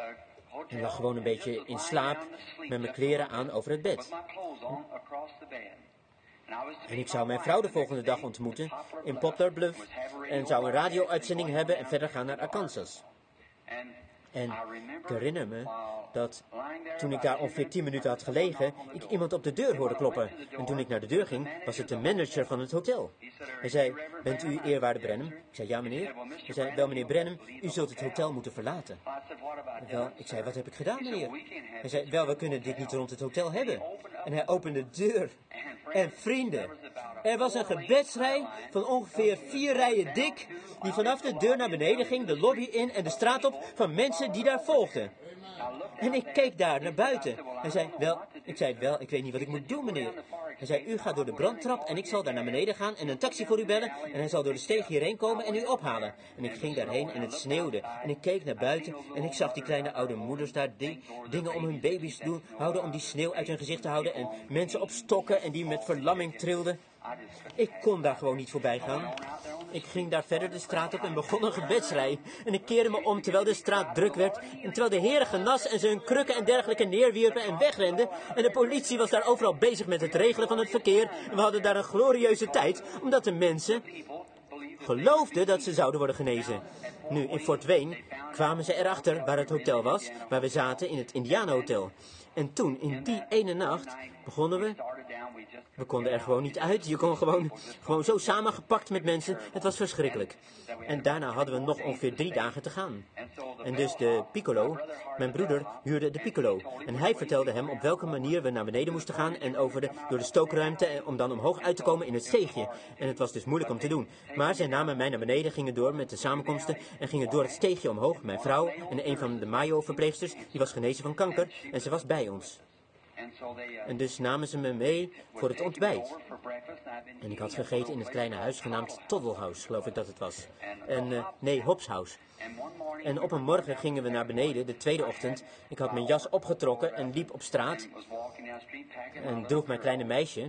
en lag gewoon een beetje in slaap met mijn kleren aan over het bed. En ik zou mijn vrouw de volgende dag ontmoeten in Poplar Bluff en zou een radio-uitzending hebben en verder gaan naar Arkansas. En ik herinner me dat toen ik daar ongeveer tien minuten had gelegen, ik iemand op de deur hoorde kloppen. En toen ik naar de deur ging, was het de manager van het hotel. Hij zei, bent u eerwaarde Branham? Ik zei, ja meneer. Hij zei, wel meneer Branham, u zult het hotel moeten verlaten. Wel, ik zei, wat heb ik gedaan meneer? Hij zei, wel, we kunnen dit niet rond het hotel hebben. En hij opende de deur. En vrienden, Er was een gebedsrij van ongeveer vier rijen dik, die vanaf de deur naar beneden ging, de lobby in en de straat op, van mensen die daar volgden. En ik keek daar naar buiten. Hij zei, wel, ik zei, wel, ik weet niet wat ik moet doen, meneer. Hij zei, u gaat door de brandtrap en ik zal daar naar beneden gaan en een taxi voor u bellen. En hij zal door de steeg hierheen komen en u ophalen. En ik ging daarheen en het sneeuwde. En ik keek naar buiten en ik zag die kleine oude moeders daar die dingen om hun baby's doen, houden om die sneeuw uit hun gezicht te houden. En mensen op stokken en die met verlamming trilden. Ik kon daar gewoon niet voorbij gaan. Ik ging daar verder de straat op en begon een gebedsrij. En ik keerde me om terwijl de straat druk werd. En terwijl de heren genas en ze hun krukken en dergelijke neerwierpen en wegrenden. En de politie was daar overal bezig met het regelen van het verkeer. En we hadden daar een glorieuze tijd, omdat de mensen geloofden dat ze zouden worden genezen. Nu, in Fort Wayne kwamen ze erachter waar het hotel was, waar we zaten in het Indianenhotel. En toen, in die ene nacht, begonnen we. We konden er gewoon niet uit. Je kon gewoon, gewoon zo samengepakt met mensen. Het was verschrikkelijk. En daarna hadden we nog ongeveer drie dagen te gaan. En dus de piccolo, mijn broeder, huurde de piccolo. En hij vertelde hem op welke manier we naar beneden moesten gaan en over de, door de stookruimte om dan omhoog uit te komen in het steegje. En het was dus moeilijk om te doen. Maar zij namen mij naar beneden, gingen door met de samenkomsten en gingen door het steegje omhoog. Mijn vrouw en een van de Mayo-verpleegsters, die was genezen van kanker en ze was bij ons. En dus namen ze me mee voor het ontbijt. En ik had gegeten in het kleine huis genaamd Toddle House, geloof ik dat het was. En, uh, nee, Hobbs House. En op een morgen gingen we naar beneden, de tweede ochtend. Ik had mijn jas opgetrokken en liep op straat. En droeg mijn kleine meisje.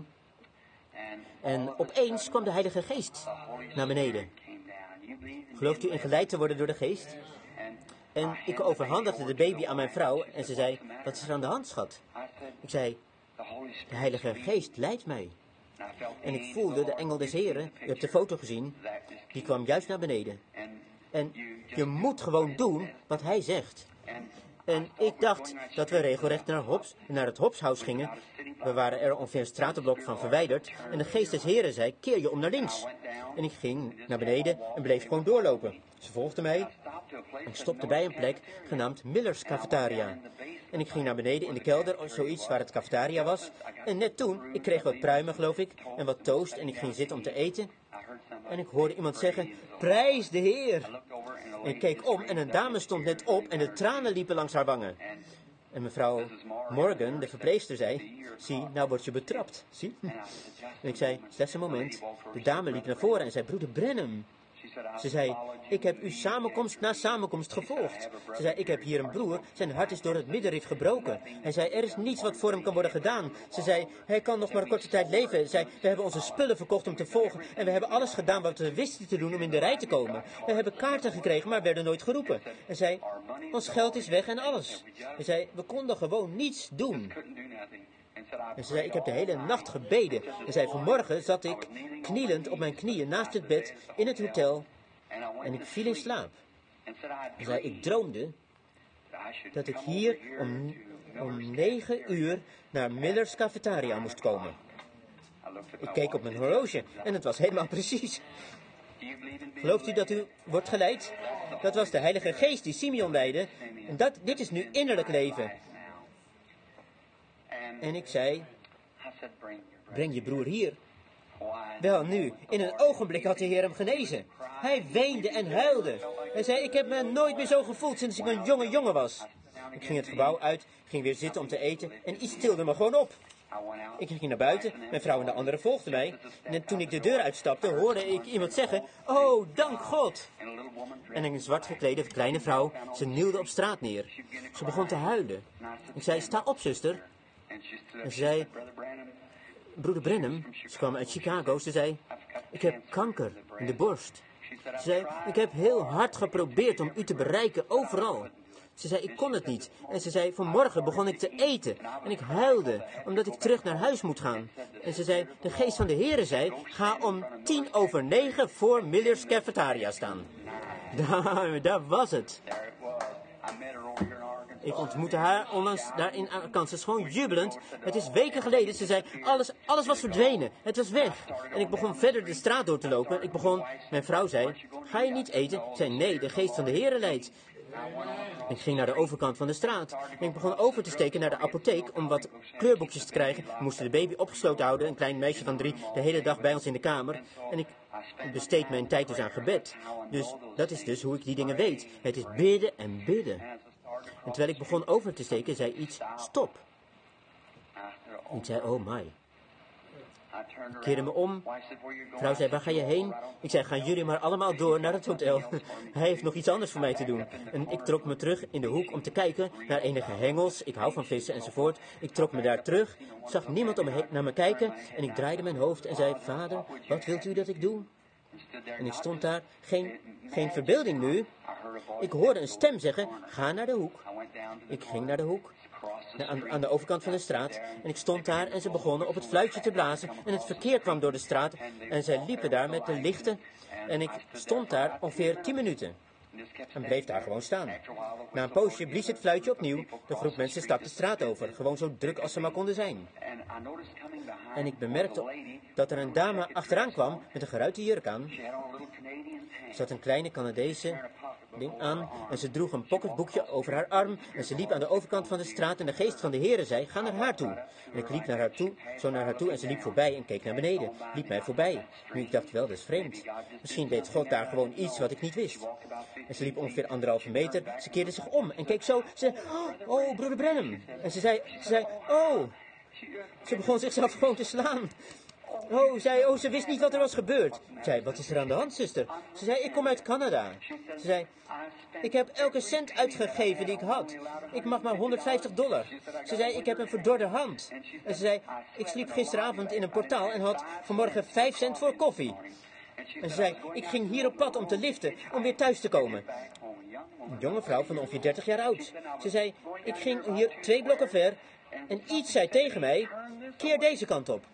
En opeens kwam de Heilige Geest naar beneden. Gelooft u in geleid te worden door de Geest? En ik overhandigde de baby aan mijn vrouw en ze zei, wat is er aan de hand, schat? Ik zei, de Heilige Geest leidt mij. En ik voelde de engel des Heren, u hebt de foto gezien, die kwam juist naar beneden. En je moet gewoon doen wat hij zegt. En ik dacht dat we regelrecht naar, Hobbs, naar het Hobbs House gingen. We waren er ongeveer een stratenblok van verwijderd. En de Geest des Heren zei, keer je om naar links. En ik ging naar beneden en bleef gewoon doorlopen. Ze volgde mij. Ik stopte bij een plek genaamd Miller's Cafetaria. En ik ging naar beneden in de kelder, zoiets waar het cafetaria was. En net toen, ik kreeg wat pruimen, geloof ik, en wat toast. En ik ging zitten om te eten. En ik hoorde iemand zeggen, prijs de Heer. En ik keek om en een dame stond net op en de tranen liepen langs haar wangen. En mevrouw Morgan, de verpleegster, zei, zie, nou word je betrapt, zie. En ik zei, slechts een moment. De dame liep naar voren en zei, broeder Brenham. Ze zei, ik heb uw samenkomst na samenkomst gevolgd. Ze zei, ik heb hier een broer, zijn hart is door het middenrif gebroken. Hij zei, er is niets wat voor hem kan worden gedaan. Ze zei, hij kan nog maar een korte tijd leven. Ze zei, we hebben onze spullen verkocht om te volgen en we hebben alles gedaan wat we wisten te doen om in de rij te komen. We hebben kaarten gekregen, maar werden nooit geroepen. En zei, ons geld is weg en alles. Hij zei, we konden gewoon niets doen. En ze zei, ik heb de hele nacht gebeden. En zei, vanmorgen zat ik knielend op mijn knieën naast het bed in het hotel en ik viel in slaap. Ze zei, ik droomde dat ik hier om, om negen uur naar Miller's Cafetaria moest komen. Ik keek op mijn horloge en het was helemaal precies. Gelooft u dat u wordt geleid? Dat was de Heilige Geest die Simeon leidde. En dat, dit is nu innerlijk leven. En ik zei, breng je broer hier. Wel nu, in een ogenblik had de Heer hem genezen. Hij weende en huilde. Hij zei, ik heb me nooit meer zo gevoeld sinds ik een jonge jongen was. Ik ging het gebouw uit, ging weer zitten om te eten en iets tilde me gewoon op. Ik ging naar buiten, mijn vrouw en de anderen volgden mij. En toen ik de deur uitstapte, hoorde ik iemand zeggen, oh, dank God. En een zwart geklede kleine vrouw, ze knielde op straat neer. Ze begon te huilen. Ik zei, sta op, zuster. En ze zei, broeder Brenham, ze kwam uit Chicago, ze zei, ik heb kanker in de borst. Ze zei, ik heb heel hard geprobeerd om u te bereiken, overal. Ze zei, ik kon het niet. En ze zei, vanmorgen begon ik te eten. En ik huilde, omdat ik terug naar huis moet gaan. En ze zei, de geest van de Heere zei, ga om tien over negen voor Miller's Cafetaria staan. Daar, daar was het. Ik ontmoette haar onlangs daar in Arkansas, gewoon jubelend. Het is weken geleden. Ze zei, alles, alles was verdwenen. Het was weg. En ik begon verder de straat door te lopen. Ik begon, mijn vrouw zei, ga je niet eten? Ik zei, nee, de geest van de Heere leidt. Ik ging naar de overkant van de straat en ik begon over te steken naar de apotheek om wat kleurboekjes te krijgen. We moesten de baby opgesloten houden, een klein meisje van drie, de hele dag bij ons in de kamer. En ik besteed mijn tijd dus aan gebed. Dus dat is dus hoe ik die dingen weet. Het is bidden en bidden. En terwijl ik begon over te steken, zei iets, stop. En ik zei, oh my. Ik keerde me om. De vrouw zei, waar ga je heen? Ik zei, gaan jullie maar allemaal door naar het hotel. Hij heeft nog iets anders voor mij te doen. En ik trok me terug in de hoek om te kijken naar enige hengels. Ik hou van vissen enzovoort. Ik trok me daar terug, zag niemand om me heen naar me kijken. En ik draaide mijn hoofd en zei, vader, wat wilt u dat ik doe? En ik stond daar, geen, geen verbeelding nu. Ik hoorde een stem zeggen, ga naar de hoek. Ik ging naar de hoek. Aan, aan de overkant van de straat. En ik stond daar en ze begonnen op het fluitje te blazen. En het verkeer kwam door de straat. En zij liepen daar met de lichten. En ik stond daar ongeveer tien minuten. En bleef daar gewoon staan. Na een poosje blies het fluitje opnieuw. De groep mensen stak de straat over. Gewoon zo druk als ze maar konden zijn. En ik bemerkte dat er een dame achteraan kwam met een geruite jurk aan. Ze had een kleine Canadese ding aan en ze droeg een pocketboekje over haar arm en ze liep aan de overkant van de straat en de geest van de Heere zei, ga naar haar toe. En ik liep naar haar toe, zo naar haar toe en ze liep voorbij en keek naar beneden, liep mij voorbij. Nu ik dacht wel, dat is vreemd. Misschien deed God daar gewoon iets wat ik niet wist. En ze liep ongeveer anderhalve meter, ze keerde zich om en keek zo, ze zei, oh, oh broeder Branham. En ze zei, ze zei, oh. Ze begon zichzelf gewoon te slaan. Oh, zei, oh, ze wist niet wat er was gebeurd. Ik zei, wat is er aan de hand, zuster? Ze zei, ik kom uit Canada. Ze zei, ik heb elke cent uitgegeven die ik had. Ik mag maar honderdvijftig dollar. Ze zei, ik heb een verdorde hand. En ze zei, ik sliep gisteravond in een portaal en had vanmorgen vijf cent voor koffie. En ze zei, ik ging hier op pad om te liften, om weer thuis te komen. Een jonge vrouw van ongeveer dertig jaar oud. Ze zei, ik ging hier twee blokken ver en iets zei tegen mij, keer deze kant op.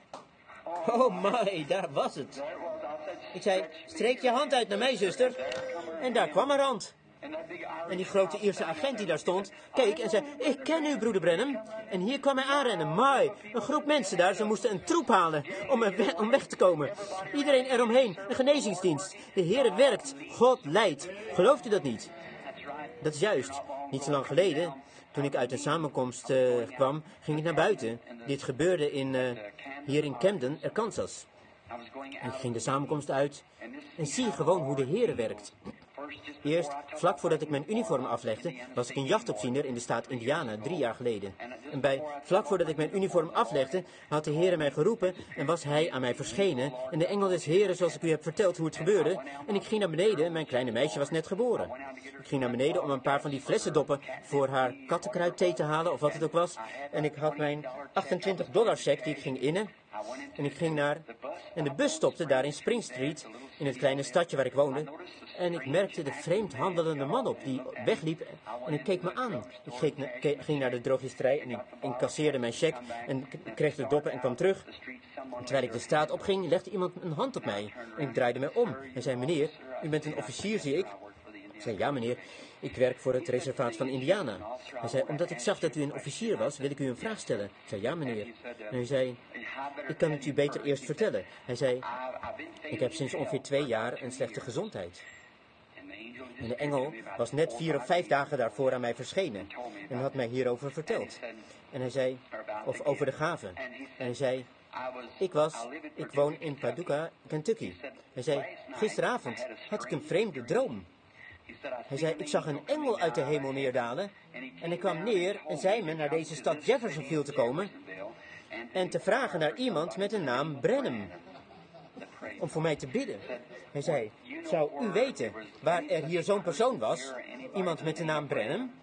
Oh my, daar was het. Ik zei, streek je hand uit naar mij, zuster. En daar kwam haar hand. En die grote Ierse agent die daar stond, keek en zei, ik ken u, broeder Branham. En hier kwam hij aanrennen, my. Een groep mensen daar, ze moesten een troep halen om, weg, om weg te komen. Iedereen eromheen, een genezingsdienst. De Heere werkt, God leidt. Gelooft u dat niet? Dat is juist. Niet zo lang geleden, toen ik uit een samenkomst uh, kwam, ging ik naar buiten. Dit gebeurde in, uh, hier in Camden, Arkansas. En ik ging de samenkomst uit en zie gewoon hoe de Heere werkt. Eerst, vlak voordat ik mijn uniform aflegde, was ik een jachtopziener in de staat Indiana, drie jaar geleden. En bij, vlak voordat ik mijn uniform aflegde, had de Heere mij geroepen en was hij aan mij verschenen. En de engel des Heeren, zoals ik u heb verteld hoe het gebeurde. En ik ging naar beneden, mijn kleine meisje was net geboren. Ik ging naar beneden om een paar van die flessendoppen voor haar kattenkruidthee te halen, of wat het ook was. En ik had mijn achtentwintig dollar check die ik ging innen. En ik ging naar... En de bus stopte daar in Spring Street, in het kleine stadje waar ik woonde. En ik merkte de vreemd handelende man op die wegliep en ik keek me aan. Ik keek na, ke, ging naar de drogisterij en ik incasseerde mijn cheque en kreeg de doppen en kwam terug. En terwijl ik de straat opging, legde iemand een hand op mij. En ik draaide me om en zei, meneer, u bent een officier, zie ik. Ik zei, ja meneer, ik werk voor het reservaat van Indiana. Hij zei, omdat ik zag dat u een officier was, wil ik u een vraag stellen. Ik zei, ja meneer. En hij zei, ik kan het u beter eerst vertellen. Hij zei, ik heb sinds ongeveer twee jaar een slechte gezondheid. En de engel was net vier of vijf dagen daarvoor aan mij verschenen en had mij hierover verteld. En hij zei, of over de gaven. En hij zei, ik was, ik woon in Paducah, Kentucky. Hij zei, gisteravond had ik een vreemde droom. Hij zei, ik zag een engel uit de hemel neerdalen en hij kwam neer en zei me naar deze stad Jeffersonville te komen en te vragen naar iemand met de naam Branham, om voor mij te bidden. Hij zei, zou u weten waar er hier zo'n persoon was, iemand met de naam Branham?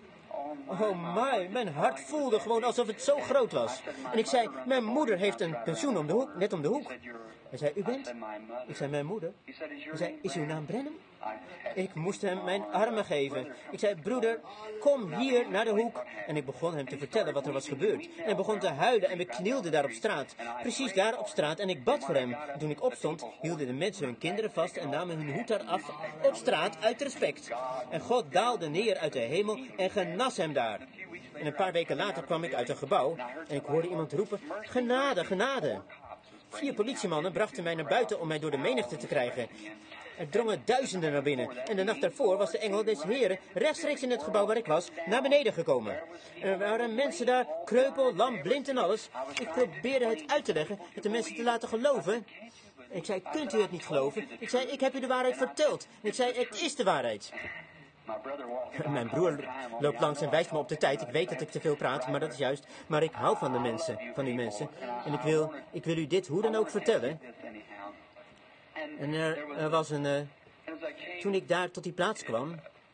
Oh my, mijn hart voelde gewoon alsof het zo groot was. En ik zei, mijn moeder heeft een pensioen om de hoek, net om de hoek. Hij zei, u bent? Ik zei, mijn moeder. Hij zei, is uw naam Branham? Ik moest hem mijn armen geven. Ik zei, broeder, kom hier naar de hoek. En ik begon hem te vertellen wat er was gebeurd. En hij begon te huilen en we knielden daar op straat. Precies daar op straat en ik bad voor hem. En toen ik opstond, hielden de mensen hun kinderen vast en namen hun hoed eraf op straat uit respect. En God daalde neer uit de hemel en genas hem daar. En een paar weken later kwam ik uit een gebouw en ik hoorde iemand roepen, genade, genade. Vier politiemannen brachten mij naar buiten om mij door de menigte te krijgen. Er drongen duizenden naar binnen. En de nacht daarvoor was de engel des Heren rechtstreeks in het gebouw waar ik was naar beneden gekomen. Er waren mensen daar, kreupel, lam, blind en alles. Ik probeerde het uit te leggen, het de mensen te laten geloven. Ik zei, kunt u het niet geloven? Ik zei, ik heb u de waarheid verteld. Ik zei, het is de waarheid. Mijn broer loopt langs en wijst me op de tijd. Ik weet dat ik te veel praat, maar dat is juist. Maar ik hou van de mensen, van u mensen. En ik wil, ik wil u dit hoe dan ook vertellen. En er, er was een... Uh, toen ik daar tot die plaats kwam,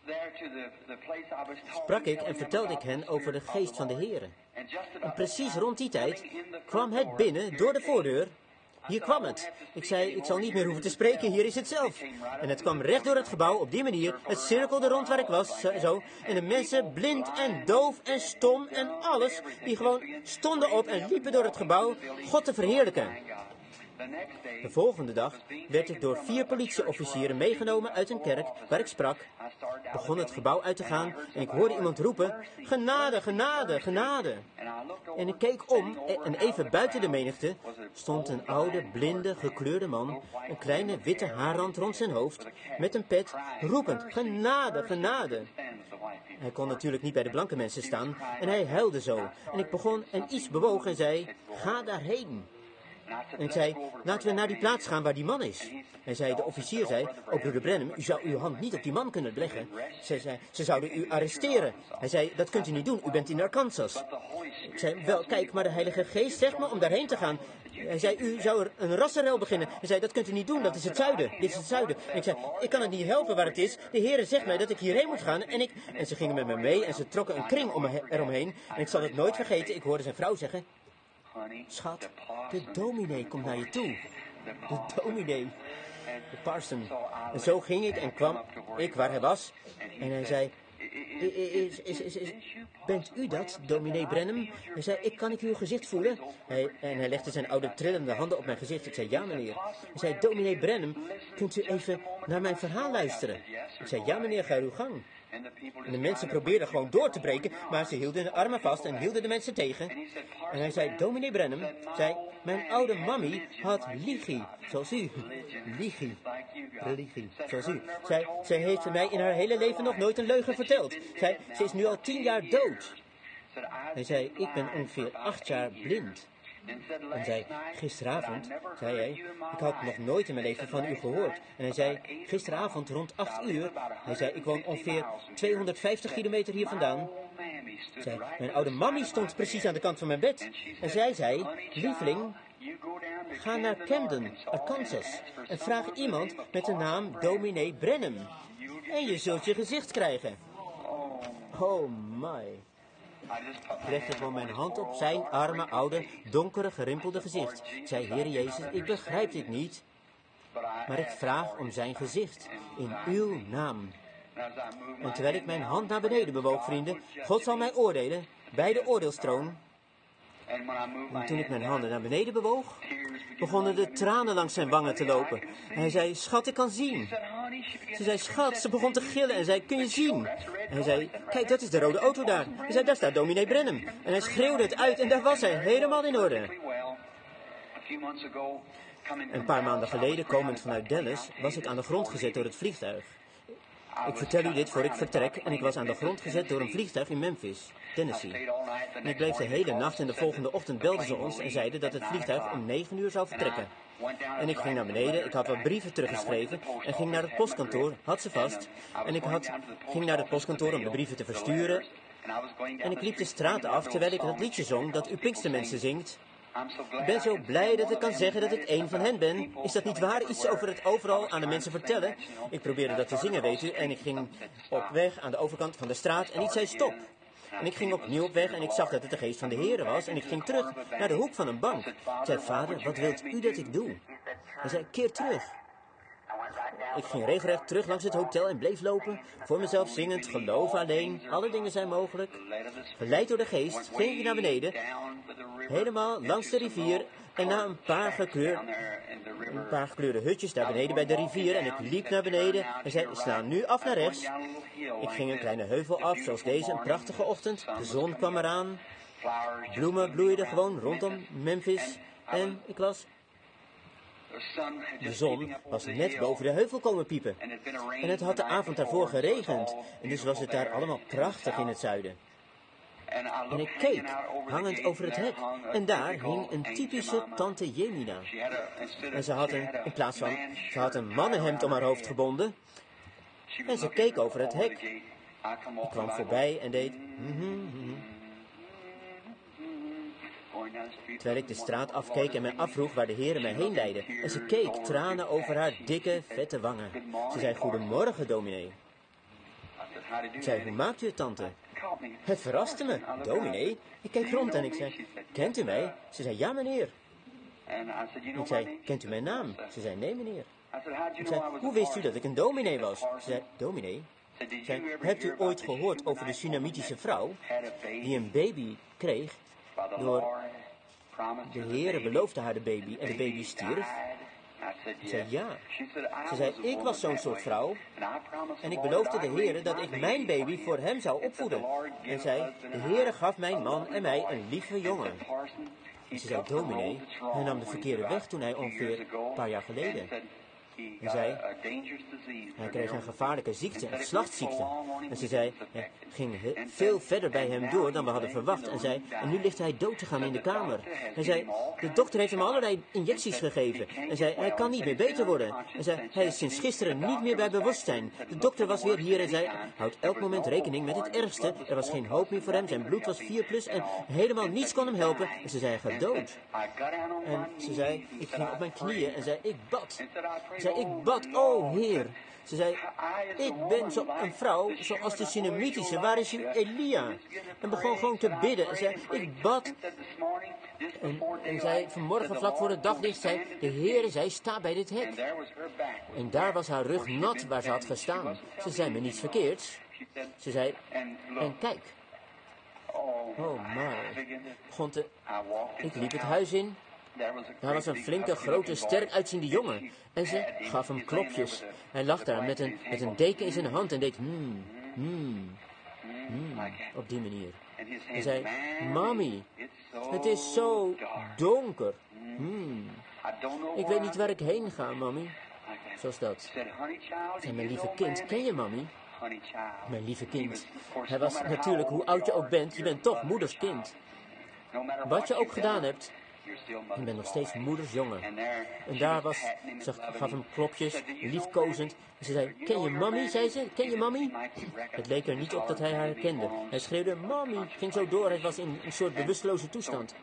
sprak ik en vertelde ik hen over de geest van de Heere. En precies rond die tijd kwam het binnen door de voordeur. Hier kwam het. Ik zei, ik zal niet meer hoeven te spreken, hier is het zelf. En het kwam recht door het gebouw op die manier. Het cirkelde rond waar ik was, zo. En de mensen, blind en doof en stom en alles, die gewoon stonden op en liepen door het gebouw God te verheerlijken. De volgende dag werd ik door vier politieofficieren meegenomen uit een kerk waar ik sprak. Begon het gebouw uit te gaan en ik hoorde iemand roepen, genade, genade, genade. En ik keek om en even buiten de menigte stond een oude, blinde, gekleurde man, een kleine witte haarrand rond zijn hoofd, met een pet, roepend, genade, genade. Hij kon natuurlijk niet bij de blanke mensen staan en hij huilde zo. En ik begon en iets bewoog en zei, ga daarheen. En ik zei, laten we naar die plaats gaan waar die man is. En zei, de officier zei, oh broeder Branham, u zou uw hand niet op die man kunnen leggen. Ze zei, ze zouden u arresteren. Hij zei, dat kunt u niet doen, u bent in Arkansas. Ik zei, wel kijk, maar de Heilige Geest zegt me om daarheen te gaan. Hij zei, u zou er een rassenrel beginnen. Hij zei, dat kunt u niet doen, dat is het zuiden. Dit is het zuiden. En ik zei, ik kan het niet helpen waar het is. De Heere zegt mij dat ik hierheen moet gaan. En, ik... en ze gingen met me mee en ze trokken een kring om me eromheen. En ik zal het nooit vergeten, ik hoorde zijn vrouw zeggen, schat, de dominee komt naar je toe. De dominee. De parson. En zo ging ik en kwam ik waar hij was. En hij zei, is, is, is, is, bent u dat, dominee Branham? Hij zei, ik kan ik uw gezicht voelen? Hij, en hij legde zijn oude trillende handen op mijn gezicht. Ik zei, ja meneer. Hij zei, dominee Branham, kunt u even naar mijn verhaal luisteren? Ik zei, ja meneer, ga uw gang. En de mensen probeerden gewoon door te breken, maar ze hielden de armen vast en hielden de mensen tegen. En hij zei, dominee Branham, zei, mijn oude mammy had religie, zoals u. Religie, religie, zoals u. Zij, zij heeft mij in haar hele leven nog nooit een leugen verteld. Zij, ze is nu al tien jaar dood. Hij zei, ik ben ongeveer acht jaar blind. En zei, gisteravond, zei hij, ik had nog nooit in mijn leven van u gehoord. En hij zei, gisteravond rond acht uur, hij zei, ik woon ongeveer tweehonderdvijftig kilometer hier vandaan. Zei, mijn oude mammy stond precies aan de kant van mijn bed. En zij zei, lieveling, ga naar Camden, Arkansas, en vraag iemand met de naam dominee Branham. En je zult je gezicht krijgen. Oh my. Ik legde gewoon mijn hand op zijn arme, oude, donkere, gerimpelde gezicht. Ik zei, Heer Jezus, ik begrijp dit niet, maar ik vraag om zijn gezicht, in uw naam. En terwijl ik mijn hand naar beneden bewoog, vrienden, God zal mij oordelen, bij de oordeelstroon. En toen ik mijn handen naar beneden bewoog, begonnen de tranen langs zijn wangen te lopen. En hij zei, schat, ik kan zien. Ze zei, schat, ze begon te gillen en zei, kun je zien? En hij zei, kijk, dat is de rode auto daar. Hij zei, daar staat dominee Branham. En hij schreeuwde het uit en daar was hij, helemaal in orde. Een paar maanden geleden, komend vanuit Dallas, was ik aan de grond gezet door het vliegtuig. Ik vertel u dit voor ik vertrek en ik was aan de grond gezet door een vliegtuig in Memphis, Tennessee. En ik bleef de hele nacht en de volgende ochtend belden ze ons en zeiden dat het vliegtuig om negen uur zou vertrekken. En ik ging naar beneden, ik had wat brieven teruggeschreven en ging naar het postkantoor, had ze vast. En ik had, ging naar het postkantoor om de brieven te versturen. En ik liep de straat af terwijl ik dat liedje zong dat u Pinkstermensen zingt. Ik ben zo blij dat ik kan zeggen dat ik een van hen ben. Is dat niet waar? Iets over het overal aan de mensen vertellen. Ik probeerde dat te zingen, weet u. En ik ging op weg aan de overkant van de straat en iets zei stop. En ik ging opnieuw op weg en ik zag dat het de geest van de Heere was. En ik ging terug naar de hoek van een bank. Ik zei, vader, wat wilt u dat ik doe? Hij zei, keer terug. Ik ging regelrecht terug langs het hotel en bleef lopen. Voor mezelf zingend, geloof alleen. Alle dingen zijn mogelijk. Geleid door de geest ging ik naar beneden. Helemaal langs de rivier. En na een paar, gekleur, een paar gekleurde hutjes daar beneden bij de rivier. En ik liep naar beneden en zei, sla nu af naar rechts. Ik ging een kleine heuvel af, zoals deze, een prachtige ochtend. De zon kwam eraan. Bloemen bloeiden gewoon rondom Memphis. En ik las, De zon was net boven de heuvel komen piepen. En het had de avond daarvoor geregend. En dus was het daar allemaal prachtig in het zuiden. En ik keek, hangend over het hek. En daar hing een typische tante Jemina. En ze had een, in plaats van, ze had een mannenhemd om haar hoofd gebonden. En ze keek over het hek. Ik kwam voorbij en deed... Terwijl ik de straat afkeek en mij afvroeg waar de Heere mij heen leidde. En ze keek, tranen over haar dikke, vette wangen. Ze zei, goedemorgen, dominee. Ik zei, hoe maakt u het, tante? Het verraste me. Dominee? Ik keek rond en ik zei, kent u mij? Ze zei, ja, meneer. Ik zei, kent u mijn naam? Ze zei, nee, meneer. Ik zei, hoe wist u dat ik een dominee was? Ze zei, dominee? Ik zei, hebt u ooit gehoord over de Sunamitische vrouw die een baby kreeg door de Heere beloofde haar de baby en de baby stierf? Ik zei, ja. Ze zei, ik was zo'n soort vrouw en ik beloofde de Heere dat ik mijn baby voor hem zou opvoeden. En zei, de Heere gaf mijn man en mij een lieve jongen. En ze zei, dominee, hij nam de verkeerde weg toen hij ongeveer een paar jaar geleden. En zei, hij kreeg een gevaarlijke ziekte, een geslachtsziekte. En ze zei, het ging veel verder bij hem door dan we hadden verwacht. En zei, en nu ligt hij dood te gaan in de kamer. En zei, de dokter heeft hem allerlei injecties gegeven. En zei, hij kan niet meer beter worden. En zei, hij is sinds gisteren niet meer bij bewustzijn. De dokter was weer hier en zei, houd elk moment rekening met het ergste. Er was geen hoop meer voor hem, zijn bloed was vier plus en helemaal niets kon hem helpen. En ze zei, hij gaat dood. En ze zei, ik ging op mijn knieën en zei, ik bad. Ze zei, ik bad, oh Heer. Ze zei, ik ben zo een vrouw zoals de Sunamitische, waar is uw Elia? En begon gewoon te bidden. En zei, ik bad. En, en zei, vanmorgen vlak voor het daglicht, zei, de Heer, zij staat bij dit hek. En daar was haar rug nat waar ze had gestaan. Ze zei me niets verkeerds. Ze zei, en kijk. Oh maar, begon te, ik liep het huis in. Daar was een flinke, grote, sterk uitziende jongen. En ze gaf hem klopjes. Hij lag daar met een, met een deken in zijn hand en deed hmm, hmm, hmm, op die manier. En zei, mami, het is zo donker. Hmm. Ik weet niet waar ik heen ga, mami. Zoals dat. Zei, mijn lieve kind, ken je mami? Mijn lieve kind. Hij was natuurlijk, hoe oud je ook bent, je bent toch moeders kind. Wat je ook gedaan hebt, je bent nog steeds moeders jongen. En daar was, ze gaf hem klopjes, liefkozend. En ze zei, ken je mami, zei ze, ken je mami? Het leek er niet op dat hij haar herkende. Hij schreeuwde, mami, ging zo door, hij was in een soort bewusteloze toestand.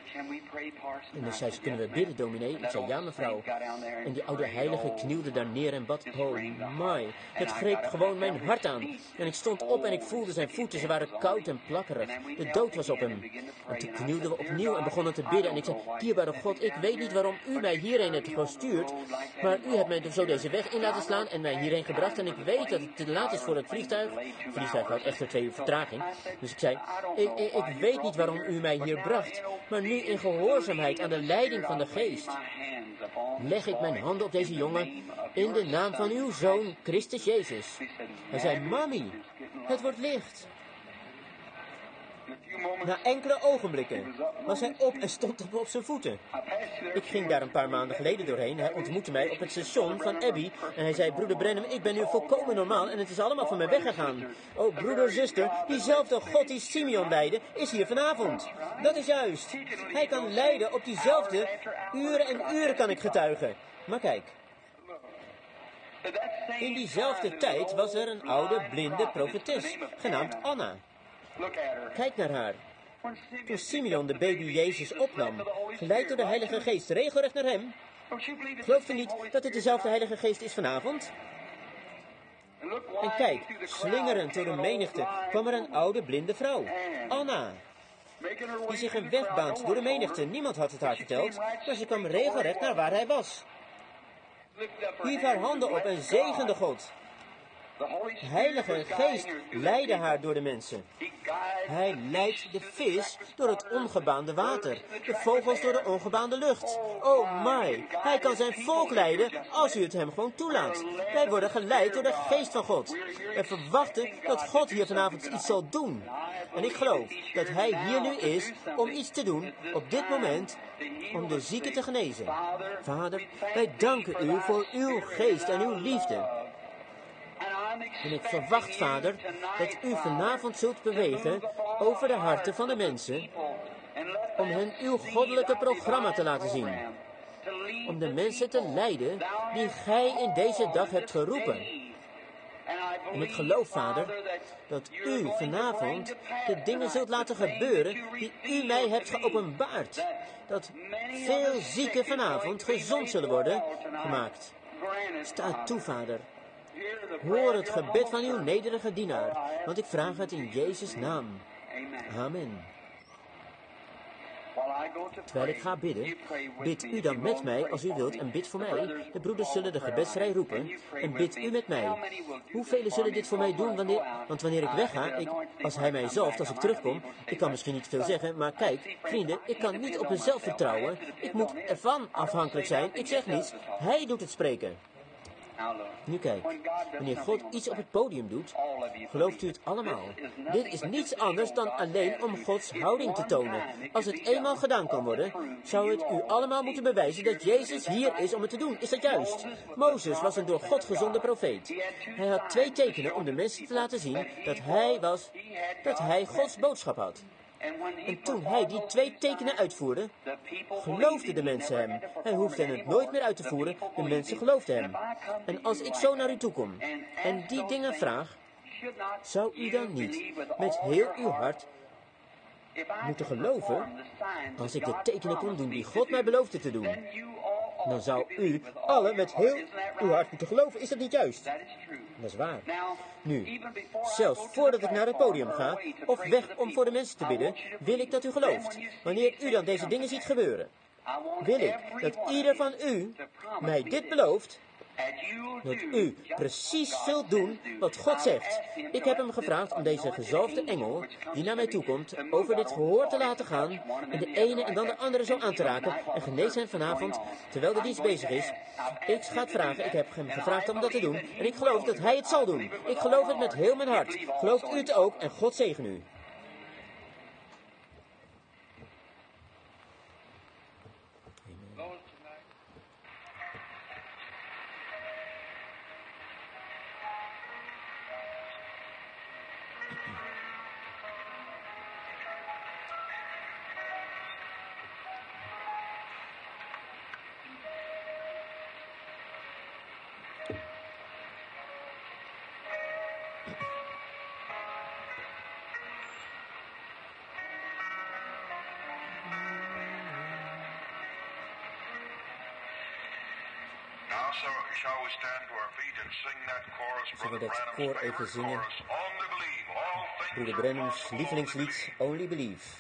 En dan zei ze, kunnen we bidden, dominee? Ik zei, ja mevrouw. En die oude heilige knielde daar neer en bad, oh my. Het greep gewoon mijn hart aan. En ik stond op en ik voelde zijn voeten, ze waren koud en plakkerig. De dood was op hem. En toen knielden we opnieuw en begonnen te bidden. En ik zei, dierbare God, ik weet niet waarom u mij hierheen hebt gestuurd, maar u hebt mij zo deze weg in laten slaan en mij hierheen gebracht. En ik weet dat het te laat is voor het vliegtuig. Het vliegtuig had echter twee uur vertraging. Dus ik zei, ik, ik, ik weet niet waarom u mij hier bracht, maar nu in gehoorzaamheid aan de leiding van de geest leg ik mijn handen op deze jongen in de naam van uw Zoon, Christus Jezus. Hij zei, mami, het wordt licht. Na enkele ogenblikken was hij op en stond op, op zijn voeten. Ik ging daar een paar maanden geleden doorheen. Hij ontmoette mij op het station van Abbey. En hij zei, broeder Branham, ik ben nu volkomen normaal en het is allemaal van mij weggegaan. Oh, broeder, zuster, diezelfde God die Simeon leidde, is hier vanavond. Dat is juist. Hij kan leiden op diezelfde uren en uren kan ik getuigen. Maar kijk. In diezelfde tijd was er een oude, blinde profetes, genaamd Anna. Kijk naar haar. Toen Simeon de baby Jezus opnam, geleid door de Heilige Geest, regelrecht naar hem. Gelooft u niet dat dit dezelfde Heilige Geest is vanavond? En kijk, slingerend door de menigte kwam er een oude blinde vrouw, Anna, die zich een weg baant door de menigte. Niemand had het haar verteld, maar ze kwam regelrecht naar waar hij was. Hief haar handen op en zegende God. De Heilige Geest leidde haar door de mensen. Hij leidt de vis door het ongebaande water, de vogels door de ongebaande lucht. Oh my, hij kan zijn volk leiden als u het hem gewoon toelaat. Wij worden geleid door de Geest van God. Wij verwachten dat God hier vanavond iets zal doen. En ik geloof dat hij hier nu is om iets te doen op dit moment om de zieken te genezen. Vader, wij danken u voor uw geest en uw liefde. En ik verwacht, Vader, dat u vanavond zult bewegen over de harten van de mensen, om hen uw goddelijke programma te laten zien. Om de mensen te leiden die gij in deze dag hebt geroepen. En ik geloof, Vader, dat u vanavond de dingen zult laten gebeuren die u mij hebt geopenbaard. Dat veel zieken vanavond gezond zullen worden gemaakt. Sta toe, Vader. Hoor het gebed van uw nederige dienaar, want ik vraag het in Jezus' naam. Amen. Terwijl ik ga bidden, bid u dan met mij als u wilt en bid voor mij. De broeders zullen de gebedsrij roepen en bid u met mij. Hoeveel zullen dit voor mij doen wanneer, want wanneer ik wegga, ik, als hij mij zalft, als ik terugkom, ik kan misschien niet veel zeggen, maar kijk, vrienden, ik kan niet op mezelf vertrouwen. Ik moet ervan afhankelijk zijn. Ik zeg niets, hij doet het spreken. Nu kijk, wanneer God iets op het podium doet, gelooft u het allemaal. Dit is niets anders dan alleen om Gods houding te tonen. Als het eenmaal gedaan kan worden, zou het u allemaal moeten bewijzen dat Jezus hier is om het te doen. Is dat juist? Mozes was een door God gezonde profeet. Hij had twee tekenen om de mensen te laten zien dat hij was, dat hij Gods boodschap had. En toen hij die twee tekenen uitvoerde, geloofden de mensen hem. Hij hoefde het nooit meer uit te voeren, de mensen geloofden hem. En als ik zo naar u toe kom en die dingen vraag, zou u dan niet met heel uw hart moeten geloven, als ik de tekenen kon doen die God mij beloofde te doen, dan zou u alle met heel uw hart moeten geloven. Is dat niet juist? Dat is waar. Nu, zelfs voordat ik naar het podium ga, of weg om voor de mensen te bidden, wil ik dat u gelooft. Wanneer u dan deze dingen ziet gebeuren, wil ik dat ieder van u mij dit belooft, dat u precies zult doen wat God zegt. Ik heb hem gevraagd om deze gezalfde engel, die naar mij toe komt, over dit gehoor te laten gaan, en de ene en dan de andere zo aan te raken, en genees hen vanavond, terwijl de dienst bezig is. Ik ga het vragen, ik heb hem gevraagd om dat te doen, en ik geloof dat hij het zal doen. Ik geloof het met heel mijn hart. Gelooft u het ook, en God zegen u. Zullen we dat koor even zingen? Broeder Branham's lievelingslied, Only Believe.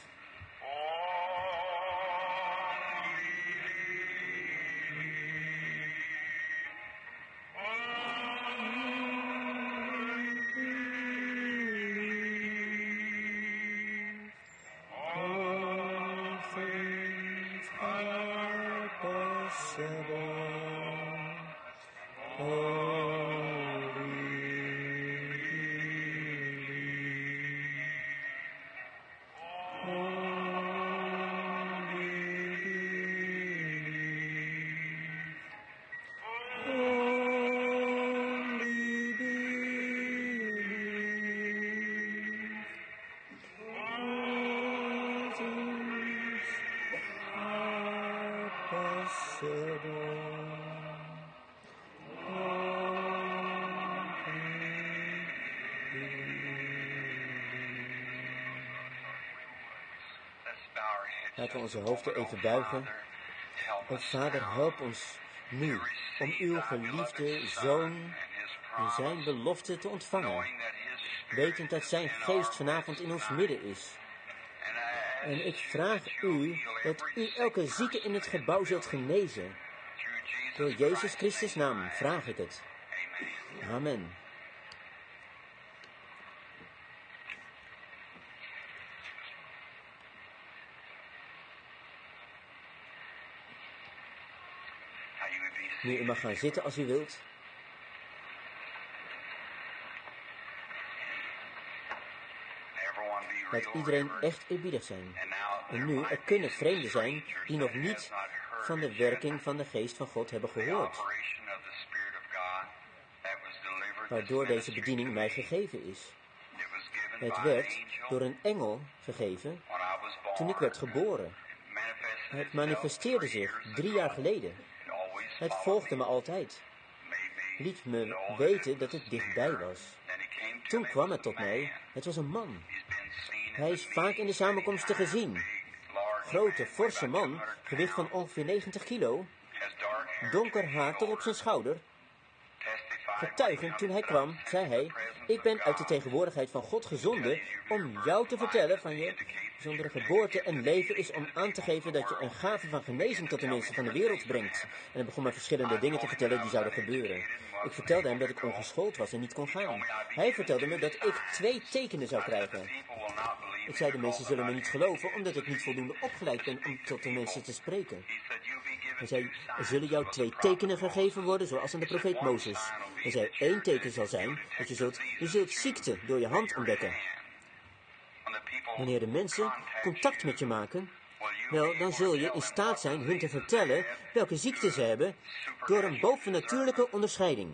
Laten we onze hoofden even buigen. O Vader, help ons nu om uw geliefde Zoon en zijn belofte te ontvangen, wetend dat zijn geest vanavond in ons midden is. En ik vraag u dat u elke zieke in het gebouw zult genezen. Door Jezus Christus' naam vraag ik het. Amen. Nu, u mag gaan zitten als u wilt. Laat iedereen echt eerbiedig zijn. En nu, er kunnen vreemden zijn die nog niet van de werking van de geest van God hebben gehoord. Waardoor deze bediening mij gegeven is. Het werd door een engel gegeven toen ik werd geboren. Het manifesteerde zich drie jaar geleden. Het volgde me altijd. Liet me weten dat het dichtbij was. Toen kwam het tot mij. Het was een man. Hij is vaak in de samenkomsten gezien. Grote, forse man, gewicht van ongeveer negentig kilo. Donker haar tot op zijn schouder. Getuigend toen hij kwam, zei hij: ik ben uit de tegenwoordigheid van God gezonden om jou te vertellen van je bijzondere geboorte en leven is om aan te geven dat je een gave van genezing tot de mensen van de wereld brengt. En hij begon me verschillende dingen te vertellen die zouden gebeuren. Ik vertelde hem dat ik ongeschoold was en niet kon gaan. Hij vertelde me dat ik twee tekenen zou krijgen. Ik zei: de mensen zullen me niet geloven omdat ik niet voldoende opgeleid ben om tot de mensen te spreken. Hij zei: er zullen jou twee tekenen gegeven worden, zoals aan de profeet Mozes. Hij zei: één teken zal zijn dat je zult, je zult ziekte door je hand ontdekken. Wanneer de mensen contact met je maken, wel, dan zul je in staat zijn hun te vertellen welke ziekte ze hebben door een bovennatuurlijke onderscheiding.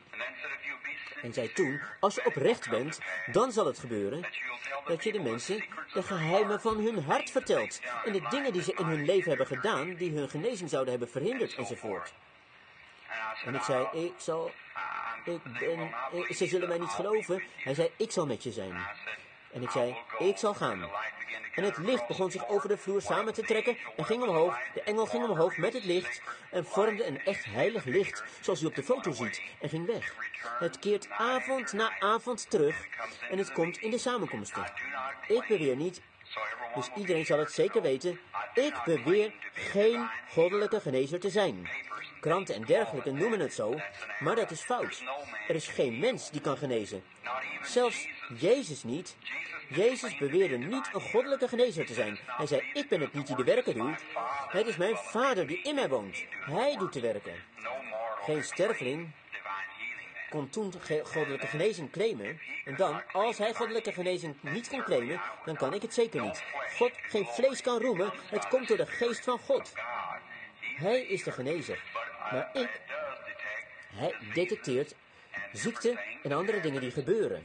En zei toen: als je oprecht bent, dan zal het gebeuren dat je de mensen de geheimen van hun hart vertelt en de dingen die ze in hun leven hebben gedaan, die hun genezing zouden hebben verhinderd, enzovoort. En ik zei: ik zal, ik ben, ik, ze zullen mij niet geloven. Hij zei: ik zal met je zijn. En ik zei: ik zal gaan. En het licht begon zich over de vloer samen te trekken en ging omhoog. De engel ging omhoog met het licht en vormde een echt heilig licht, zoals u op de foto ziet, en ging weg. Het keert avond na avond terug en het komt in de samenkomsten. Ik beweer niet, dus iedereen zal het zeker weten, ik beweer geen goddelijke genezer te zijn. Kranten en dergelijke noemen het zo, maar dat is fout. Er is geen mens die kan genezen. Zelfs Jezus niet. Jezus beweerde niet een goddelijke genezer te zijn. Hij zei: ik ben het niet die de werken doet. Het is mijn Vader die in mij woont. Hij doet de werken. Geen sterveling kon toen goddelijke genezing claimen. En dan, als hij goddelijke genezing niet kon claimen, dan kan ik het zeker niet. God geen vlees kan roemen, het komt door de geest van God. Hij is de genezer. Maar ik, hij detecteert ziekte en andere dingen die gebeuren.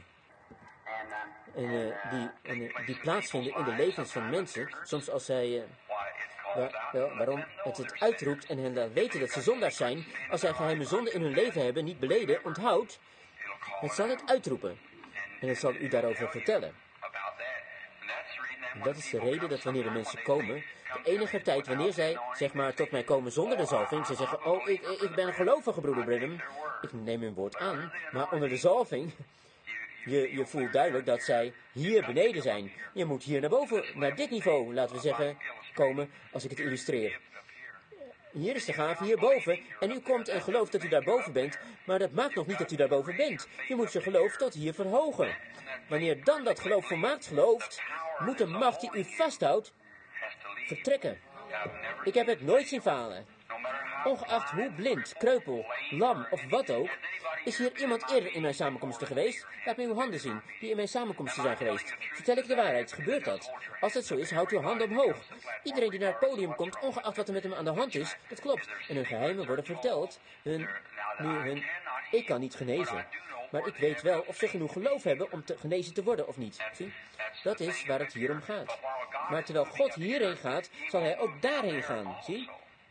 En, uh, die, en uh, die plaatsvinden in de levens van mensen, soms als zij, uh, waar, wel, waarom het het uitroept en hen laat weten dat ze zondaars zijn, als zij geheime zonden in hun leven hebben, niet beleden, onthoud, het zal het uitroepen. En het zal u daarover vertellen. En dat is de reden dat wanneer de mensen komen, de enige tijd wanneer zij, zeg maar, tot mij komen zonder de zalving, ze zeggen: oh, ik, ik ben een gelovige, broeder Branham. Ik neem hun woord aan, maar onder de zalving, je, je voelt duidelijk dat zij hier beneden zijn. Je moet hier naar boven, naar dit niveau, laten we zeggen, komen, als ik het illustreer. Hier is de gave hierboven, en u komt en gelooft dat u daarboven bent, maar dat maakt nog niet dat u daarboven bent. Je moet je geloof tot hier verhogen. Wanneer dan dat geloof volmaakt gelooft, moet de macht die u vasthoudt vertrekken. Ik heb het nooit zien falen. Ongeacht hoe blind, kreupel, lam of wat ook, is hier iemand eerder in mijn samenkomsten geweest? Laat me uw handen zien, die in mijn samenkomsten zijn geweest. Vertel ik de waarheid, gebeurt dat? Als dat zo is, houd uw handen omhoog. Iedereen die naar het podium komt, ongeacht wat er met hem aan de hand is, dat klopt. En hun geheimen worden verteld. Hun, nu hun, ik kan niet genezen. Maar ik weet wel of ze genoeg geloof hebben om te genezen te worden of niet. Zie? Dat is waar het hier om gaat. Maar terwijl God hierheen gaat, zal hij ook daarheen gaan. Zie?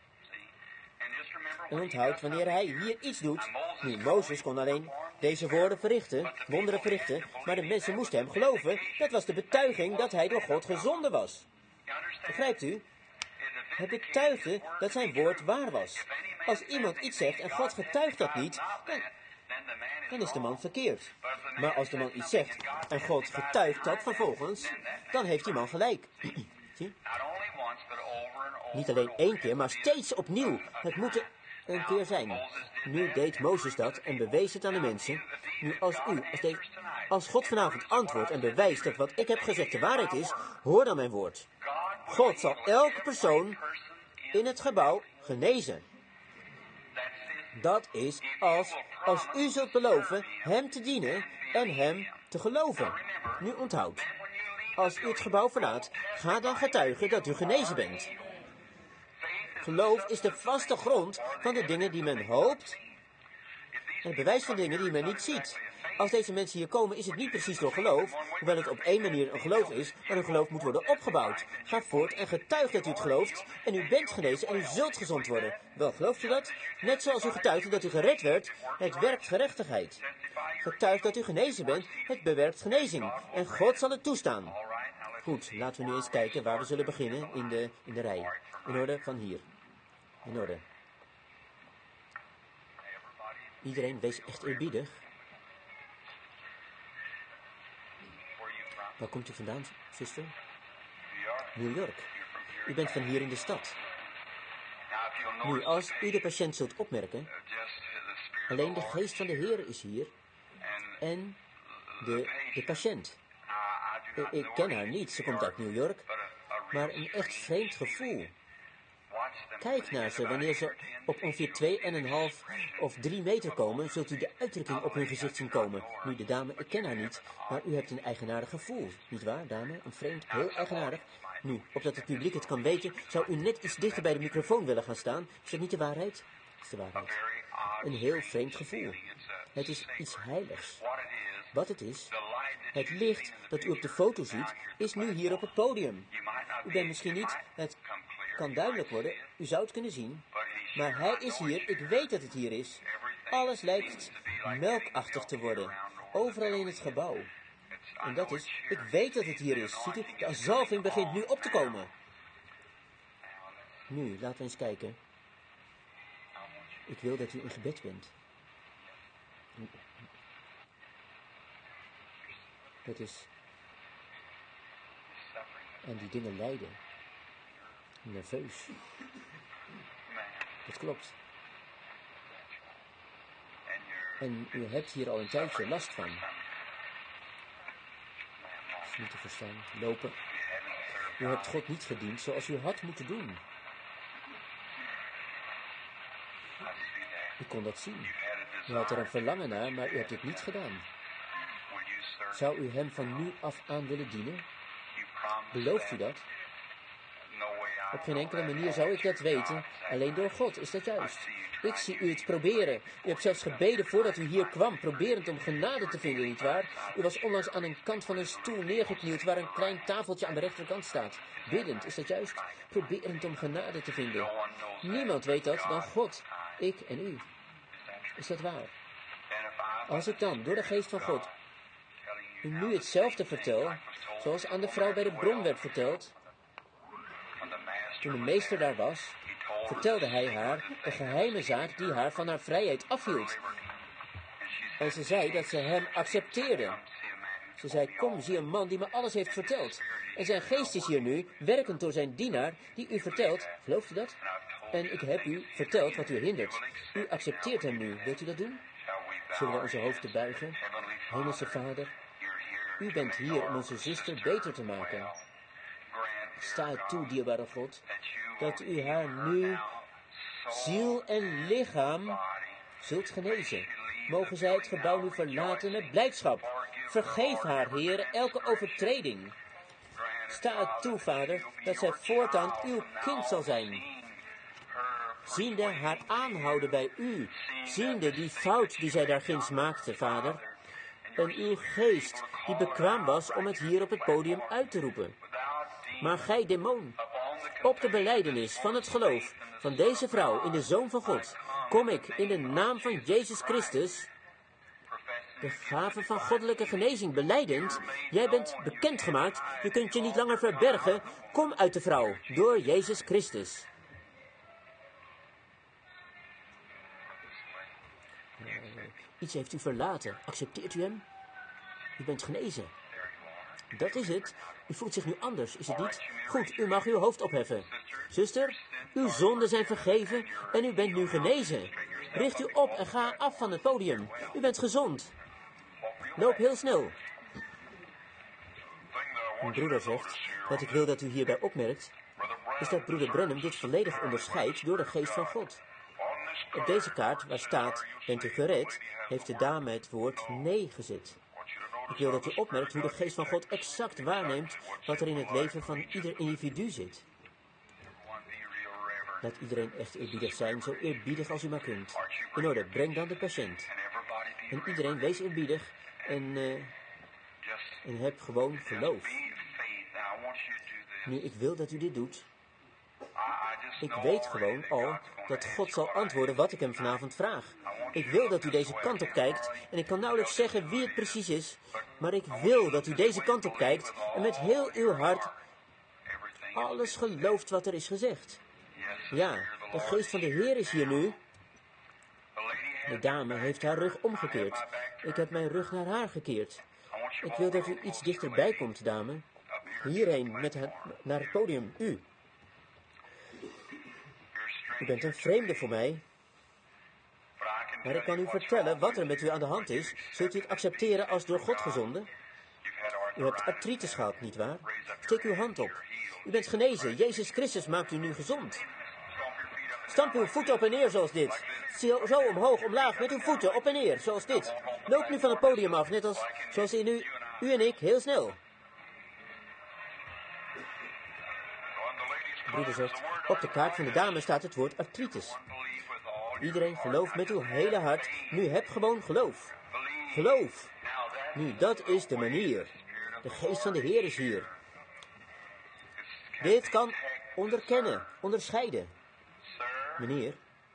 En onthoud, wanneer hij hier iets doet, nu Mozes kon alleen deze woorden verrichten, wonderen verrichten, maar de mensen moesten hem geloven. Dat was de betuiging dat hij door God gezonden was. Begrijpt u? Het betuigde dat zijn woord waar was. Als iemand iets zegt en God getuigt dat niet, dan, dan is de man verkeerd. Maar als de man iets zegt en God getuigt dat vervolgens, dan heeft die man gelijk. Zie? Niet alleen één keer, maar steeds opnieuw. Het moet een keer zijn. Nu deed Mozes dat en bewees het aan de mensen. Nu als u, als, de, als God vanavond antwoordt en bewijst dat wat ik heb gezegd de waarheid is, hoor dan mijn woord. God zal elke persoon in het gebouw genezen. Dat is als, als u zult beloven hem te dienen en hem te geloven. Nu onthoud, als u het gebouw verlaat, ga dan getuigen dat u genezen bent. Geloof is de vaste grond van de dingen die men hoopt en het bewijs van dingen die men niet ziet. Als deze mensen hier komen, is het niet precies door geloof, hoewel het op één manier een geloof is, maar een geloof moet worden opgebouwd. Ga voort en getuig dat u het gelooft en u bent genezen en u zult gezond worden. Wel, gelooft u dat? Net zoals u getuigde dat u gered werd, het werkt gerechtigheid. Getuig dat u genezen bent, het bewerkt genezing en God zal het toestaan. Goed, laten we nu eens kijken waar we zullen beginnen in de, in de rij. In orde van hier. In orde. Iedereen wees echt eerbiedig. Waar komt u vandaan, zuster? New York. U bent van hier in de stad. Nu, als u de patiënt zult opmerken, alleen de geest van de Heer is hier en de, de patiënt. Ik, ik ken haar niet, ze komt uit New York, maar een echt vreemd gevoel. Kijk naar ze, wanneer ze op ongeveer twee en een half of drie meter komen, zult u de uitdrukking op hun gezicht zien komen. Nu, de dame, ik ken haar niet, maar u hebt een eigenaardig gevoel. Niet waar, dame? Een vreemd, heel eigenaardig. Nu, opdat het publiek het kan weten, zou u net iets dichter bij de microfoon willen gaan staan. Is dat niet de waarheid? Dat is de waarheid. Een heel vreemd gevoel. Het is iets heiligs. Wat het is, het licht dat u op de foto ziet, is nu hier op het podium. U bent misschien niet, het kan duidelijk worden, u zou het kunnen zien, maar hij is hier, ik weet dat het hier is. Alles lijkt melkachtig te worden, overal in het gebouw. En dat is, ik weet dat het hier is. Ziet u, de zalving begint nu op te komen. Nu, laten we eens kijken. Ik wil dat u in gebed bent. Dat is... En die dingen lijden. Nerveus. Dat klopt. En u hebt hier al een tijdje last van. Dat is niet te verstaan. Lopen. U hebt God niet gediend zoals u had moeten doen. Ik kon dat zien. U had er een verlangen naar, maar u hebt het niet gedaan. Zou u hem van nu af aan willen dienen? Belooft u dat? Op geen enkele manier zou ik dat weten, alleen door God, is dat juist. Ik zie u het proberen. U hebt zelfs gebeden voordat u hier kwam, proberend om genade te vinden, nietwaar? U was onlangs aan een kant van een stoel neergeknield waar een klein tafeltje aan de rechterkant staat. Biddend, is dat juist? Proberend om genade te vinden. Niemand weet dat dan God, ik en u. Is dat waar? Als ik dan, door de geest van God, u nu hetzelfde vertel, zoals aan de vrouw bij de bron werd verteld, toen de meester daar was, vertelde hij haar de geheime zaak die haar van haar vrijheid afhield. En ze zei dat ze hem accepteerde. Ze zei, kom, zie een man die me alles heeft verteld. En zijn geest is hier nu, werkend door zijn dienaar, die u vertelt. Gelooft u dat? En ik heb u verteld wat u hindert. U accepteert hem nu. Wilt u dat doen? Zullen we onze hoofden buigen? Hemelse Vader, u bent hier om onze zuster beter te maken. Sta het toe, dierbare God, dat u haar nu ziel en lichaam zult genezen. Mogen zij het gebouw nu verlaten met blijdschap. Vergeef haar, Heer, elke overtreding. Sta het toe, Vader, dat zij voortaan uw kind zal zijn. Ziende haar aanhouden bij u, ziende die fout die zij daar ginds maakte, Vader, en uw geest die bekwaam was om het hier op het podium uit te roepen. Maar gij, demon, op de belijdenis van het geloof van deze vrouw in de Zoon van God, kom ik in de naam van Jezus Christus, de gave van goddelijke genezing belijdend, jij bent bekendgemaakt, je kunt je niet langer verbergen, kom uit de vrouw, door Jezus Christus. Uh, iets heeft u verlaten, accepteert u hem? U bent genezen. Dat is het. U voelt zich nu anders, is het niet? Goed, u mag uw hoofd opheffen. Zuster, uw zonden zijn vergeven en u bent nu genezen. Richt u op en ga af van het podium. U bent gezond. Loop heel snel. Mijn broeder zegt, wat ik wil dat u hierbij opmerkt, is dat broeder Branham dit volledig onderscheidt door de geest van God. Op deze kaart waar staat, bent u gered, heeft de dame het woord nee gezet. Ik wil dat u opmerkt hoe de geest van God exact waarneemt wat er in het leven van ieder individu zit. Laat iedereen echt eerbiedig zijn, zo eerbiedig als u maar kunt. In orde, breng dan de patiënt. En iedereen wees eerbiedig en, uh, en heb gewoon geloof. Nu, ik wil dat u dit doet. Ik weet gewoon al dat God zal antwoorden wat ik hem vanavond vraag. Ik wil dat u deze kant op kijkt en ik kan nauwelijks zeggen wie het precies is, maar ik wil dat u deze kant op kijkt en met heel uw hart alles gelooft wat er is gezegd. Ja, de geest van de Heer is hier nu. De dame heeft haar rug omgekeerd. Ik heb mijn rug naar haar gekeerd. Ik wil dat u iets dichterbij komt, dame. Hierheen, met haar, naar het podium, u. U bent een vreemde voor mij. Maar ik kan u vertellen wat er met u aan de hand is. Zult u het accepteren als door God gezonden? U hebt artritis gehad, nietwaar? Steek uw hand op. U bent genezen. Jezus Christus maakt u nu gezond. Stamp uw voeten op en neer zoals dit. Zo, zo omhoog, omlaag, met uw voeten op en neer, zoals dit. Loop nu van het podium af, net als zoals in u, u en ik, heel snel. De broeder zegt, op de kaart van de dame staat het woord artritis. Iedereen gelooft met uw hele hart. Nu heb gewoon geloof. Geloof. Nu, dat is de manier. De geest van de Heer is hier. Dit kan onderkennen, onderscheiden. Meneer,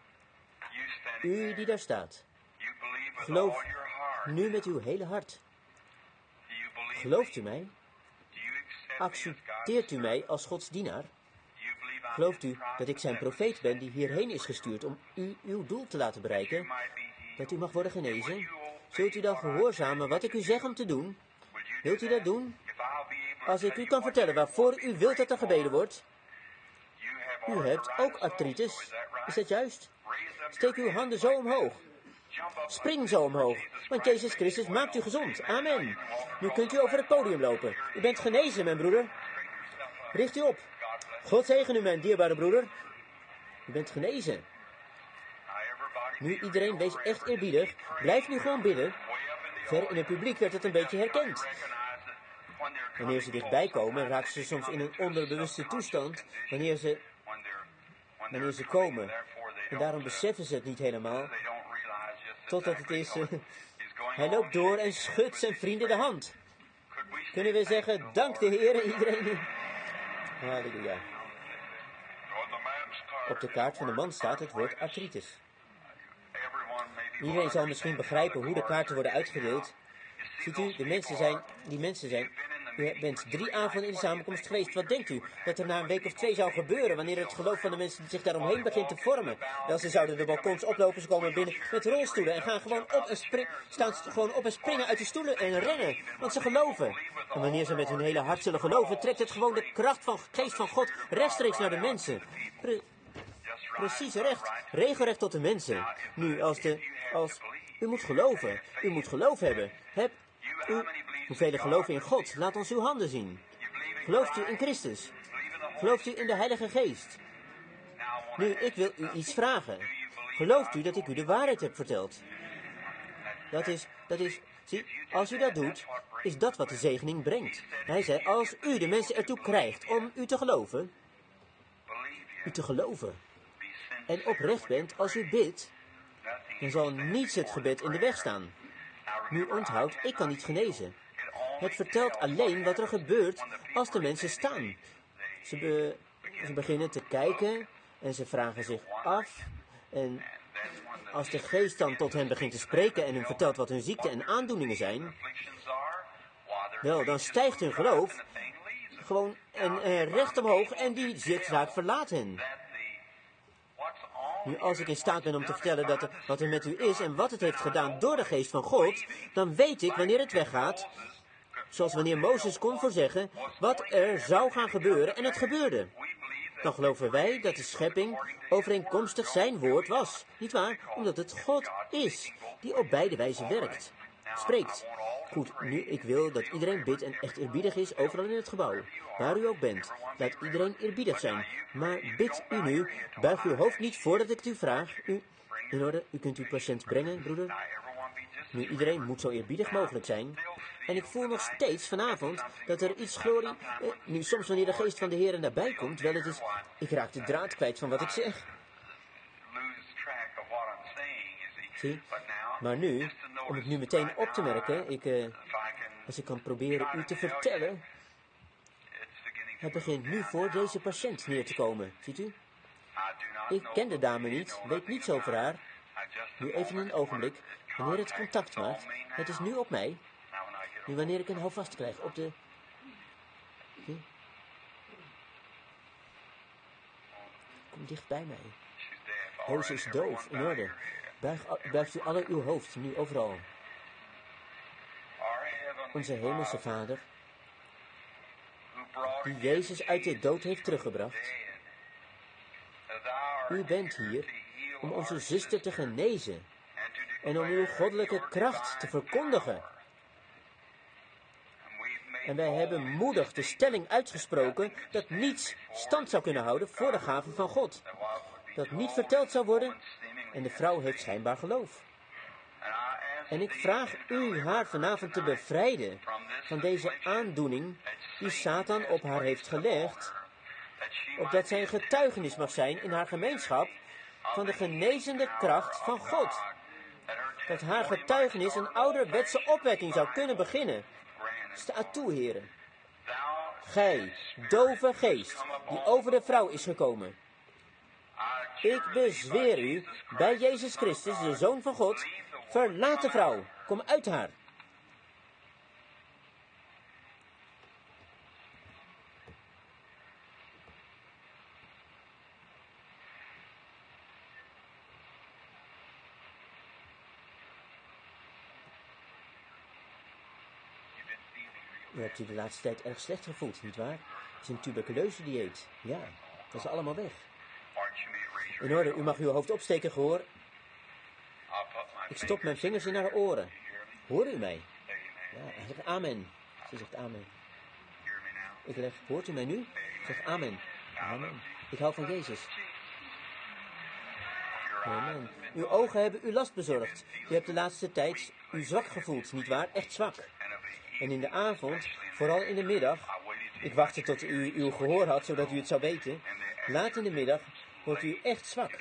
u die daar staat, geloof nu met uw hele hart. Gelooft u mij? Accepteert u mij als Gods dienaar? Gelooft u dat ik zijn profeet ben die hierheen is gestuurd om u uw doel te laten bereiken? Dat u mag worden genezen? Zult u dan gehoorzamen wat ik u zeg om te doen? Wilt u dat doen? Als ik u kan vertellen waarvoor u wilt dat er gebeden wordt? U hebt ook artritis. Is dat juist? Steek uw handen zo omhoog. Spring zo omhoog, want Jezus Christus maakt u gezond. Amen. Nu kunt u over het podium lopen. U bent genezen, mijn broeder. Richt u op. God zegen u, mijn dierbare broeder. U bent genezen. Nu iedereen wees echt eerbiedig. Blijf nu gewoon bidden. Ver in het publiek werd het een beetje herkend. Wanneer ze dichtbij komen, raken ze soms in een onderbewuste toestand. Wanneer ze, wanneer ze komen. En daarom beseffen ze het niet helemaal. Totdat het is... Uh, hij loopt door en schudt zijn vrienden de hand. Kunnen we zeggen, dank de Heer, iedereen. Halleluja. Op de kaart van de man staat het woord artritis. Iedereen zal misschien begrijpen hoe de kaarten worden uitgedeeld. Ziet u, de mensen zijn, die mensen zijn... U bent drie avonden in de samenkomst geweest. Wat denkt u dat er na een week of twee zou gebeuren wanneer het geloof van de mensen zich daaromheen begint te vormen? Wel, ze zouden de balkons oplopen, ze komen binnen met rolstoelen en gaan gewoon op en springen, staan gewoon op en springen uit de stoelen en rennen, want ze geloven. En wanneer ze met hun hele hart zullen geloven, trekt het gewoon de kracht van geest van God rechtstreeks naar de mensen. Pre precies recht, regelrecht tot de mensen. Nu, als de, als, u moet geloven, u moet geloof hebben. Heb u, hoeveel geloven in God? Laat ons uw handen zien. Gelooft u in Christus? Gelooft u in de Heilige Geest? Nu, ik wil u iets vragen. Gelooft u dat ik u de waarheid heb verteld? Dat is, dat is, zie, als u dat doet, is dat wat de zegening brengt. Hij zei, als u de mensen ertoe krijgt om u te geloven, u te geloven, en oprecht bent als u bidt, dan zal niets het gebed in de weg staan. Nu onthoud, ik kan niet genezen. Het vertelt alleen wat er gebeurt als de mensen staan. Ze, be, ze beginnen te kijken en ze vragen zich af. En als de geest dan tot hen begint te spreken en hun vertelt wat hun ziekte en aandoeningen zijn, wel, dan stijgt hun geloof gewoon en, en recht omhoog en die zaak verlaat hen. Nu, als ik in staat ben om te vertellen dat er, wat er met u is en wat het heeft gedaan door de geest van God, dan weet ik wanneer het weggaat, zoals wanneer Mozes kon voorzeggen wat er zou gaan gebeuren en het gebeurde. Dan geloven wij dat de schepping overeenkomstig zijn woord was. Niet waar? Omdat het God is, die op beide wijzen werkt. Spreekt. Goed, nu ik wil dat iedereen bidt en echt eerbiedig is overal in het gebouw. Waar u ook bent. Laat iedereen eerbiedig zijn. Maar bid u nu, buig uw hoofd niet voordat ik het u vraag. U, In orde, u kunt uw patiënt brengen, broeder. Nu, iedereen moet zo eerbiedig mogelijk zijn. En ik voel nog steeds vanavond dat er iets glorie... Eh, nu, soms wanneer de geest van de Heer nabij komt, wel het is... Ik raak de draad kwijt van wat ik zeg. Zie? Maar nu, om het nu meteen op te merken, ik... Uh, als ik kan proberen u te vertellen... Het begint nu voor deze patiënt neer te komen, ziet u? Ik ken de dame niet, weet niets over haar. Nu even een ogenblik, wanneer het contact maakt, het is nu op mij. Nu wanneer ik een houvast krijg op de... Zie? Kom dicht bij mij. Oh, ze is doof, in orde. Buig, buigt u alle uw hoofd, nu overal. Onze hemelse Vader, die Jezus uit de dood heeft teruggebracht. U bent hier om onze zuster te genezen en om uw goddelijke kracht te verkondigen. En wij hebben moedig de stelling uitgesproken dat niets stand zou kunnen houden voor de gave van God. Dat niet verteld zou worden en de vrouw heeft schijnbaar geloof. En ik vraag u haar vanavond te bevrijden van deze aandoening die Satan op haar heeft gelegd, opdat zij een getuigenis mag zijn in haar gemeenschap van de genezende kracht van God. Dat haar getuigenis een ouderwetse opwekking zou kunnen beginnen. Sta toe, heren. Gij, dove geest, die over de vrouw is gekomen. Ik bezweer u, bij Jezus Christus, de Zoon van God, verlaat de vrouw, kom uit haar. U hebt u de laatste tijd erg slecht gevoeld, nietwaar? Het is een tuberculose-dieet. Ja, dat is allemaal weg. In orde, u mag uw hoofd opsteken, gehoor. Ik stop mijn vingers in haar oren. Hoort u mij? Ja, hij zegt amen. Ze zegt amen. Ik leg, hoort u mij nu? Zeg amen. Amen. Ik hou van Jezus. Amen. Uw ogen hebben u last bezorgd. U hebt de laatste tijd u zwak gevoeld, nietwaar? Echt zwak. En in de avond, vooral in de middag, ik wachtte tot u uw gehoor had, zodat u het zou weten. Laat in de middag wordt u echt zwak.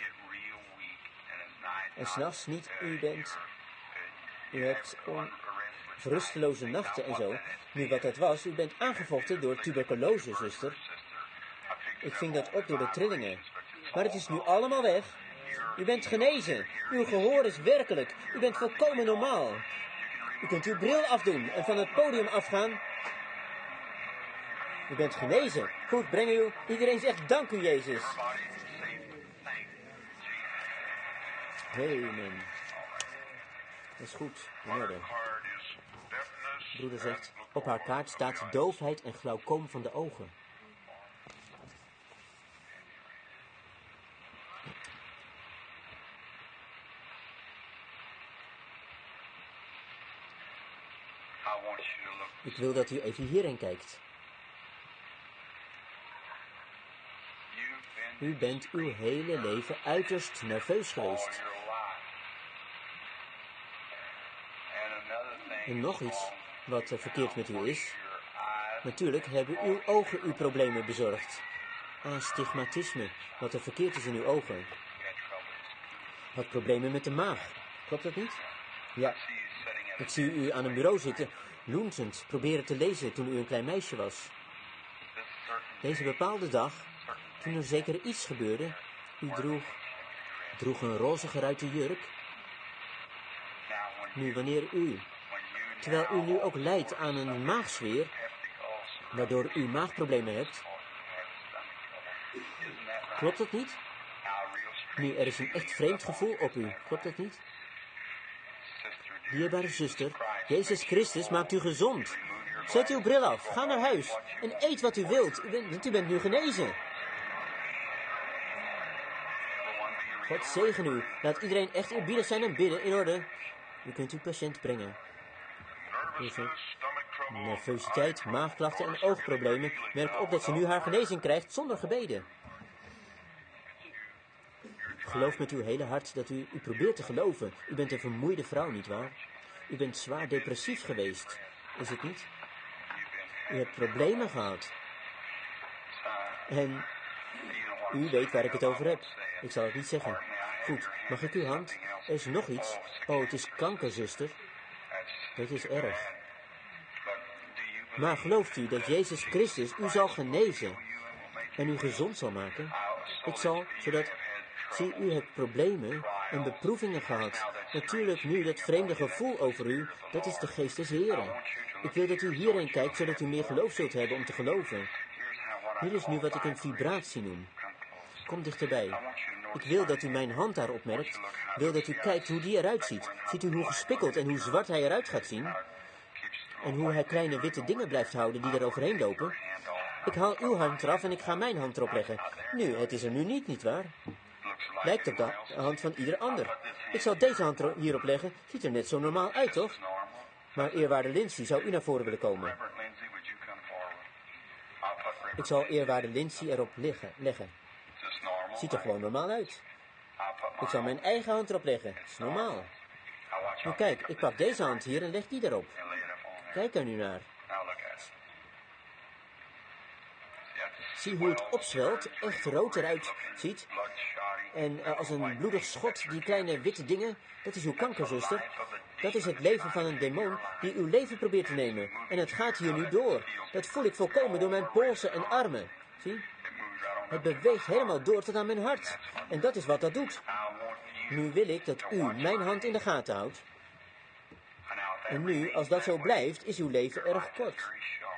En s'nachts niet, u bent, u hebt onrusteloze nachten en zo. Nu wat dat was, u bent aangevochten door tuberculose, zuster. Ik ving dat op door de trillingen. Maar het is nu allemaal weg. U bent genezen. Uw gehoor is werkelijk. U bent volkomen normaal. U kunt uw bril afdoen en van het podium afgaan. U bent genezen. Goed, breng u. Iedereen zegt dank u, Jezus. Amen. Dat is goed, in orde. Broeder zegt, op haar kaart staat doofheid en glaucoom van de ogen. Ik wil dat u even hierheen kijkt. U bent uw hele leven uiterst nerveus geweest. En nog iets wat verkeerd met u is. Natuurlijk hebben uw ogen u problemen bezorgd. Astigmatisme, wat er verkeerd is in uw ogen. Had problemen met de maag. Klopt dat niet? Ja. Ik zie u aan een bureau zitten, loensend, proberen te lezen toen u een klein meisje was. Deze bepaalde dag, toen er zeker iets gebeurde, u droeg, droeg een roze geruite jurk. Nu, wanneer u, terwijl u nu ook lijdt aan een maagzweer, waardoor u maagproblemen hebt, klopt dat niet? Nu, er is een echt vreemd gevoel op u, klopt dat niet? Dierbare zuster, Jezus Christus maakt u gezond. Zet uw bril af, ga naar huis en eet wat u wilt, u bent, u bent nu genezen. God zegen u, laat iedereen echt eerbiedig zijn en bidden, in orde. U kunt uw patiënt brengen. Nervositeit, maagklachten en oogproblemen, merk op dat ze nu haar genezing krijgt zonder gebeden. gelooft met uw hele hart dat u, u probeert te geloven. U bent een vermoeide vrouw, nietwaar? U bent zwaar depressief geweest, is het niet? U hebt problemen gehad. En u weet waar ik het over heb. Ik zal het niet zeggen. Goed, mag ik uw hand? Er is nog iets. Oh, het is kanker, zuster. Dat is erg. Maar gelooft u dat Jezus Christus u zal genezen en u gezond zal maken? Ik zal, zodat... Zie, u hebt problemen en beproevingen gehad. Natuurlijk nu dat vreemde gevoel over u, dat is de geest des Heren. Ik wil dat u hierheen kijkt, zodat u meer geloof zult hebben om te geloven. Hier is nu wat ik een vibratie noem. Kom dichterbij. Ik wil dat u mijn hand daar opmerkt. Ik wil dat u kijkt hoe die eruit ziet. Ziet u hoe gespikkeld en hoe zwart hij eruit gaat zien? En hoe hij kleine witte dingen blijft houden die er overheen lopen? Ik haal uw hand eraf en ik ga mijn hand erop leggen. Nu, het is er nu niet, nietwaar? Lijkt op de hand van ieder ander. Ik zal deze hand hierop leggen. Ziet er net zo normaal uit, toch? Maar eerwaarde Lindsay, zou u naar voren willen komen? Ik zal eerwaarde Lindsay erop liggen, leggen. Ziet er gewoon normaal uit. Ik zal mijn eigen hand erop leggen. Dat is normaal. Nu kijk, ik pak deze hand hier en leg die erop. Kijk er nu naar. Zie hoe het opzwelt, echt rood eruit ziet. En uh, als een bloedig schot, die kleine witte dingen, dat is uw kankerzuster. Dat is het leven van een demon die uw leven probeert te nemen. En het gaat hier nu door. Dat voel ik volkomen door mijn polsen en armen. Zie? Het beweegt helemaal door tot aan mijn hart. En dat is wat dat doet. Nu wil ik dat u mijn hand in de gaten houdt. En nu, als dat zo blijft, is uw leven erg kort.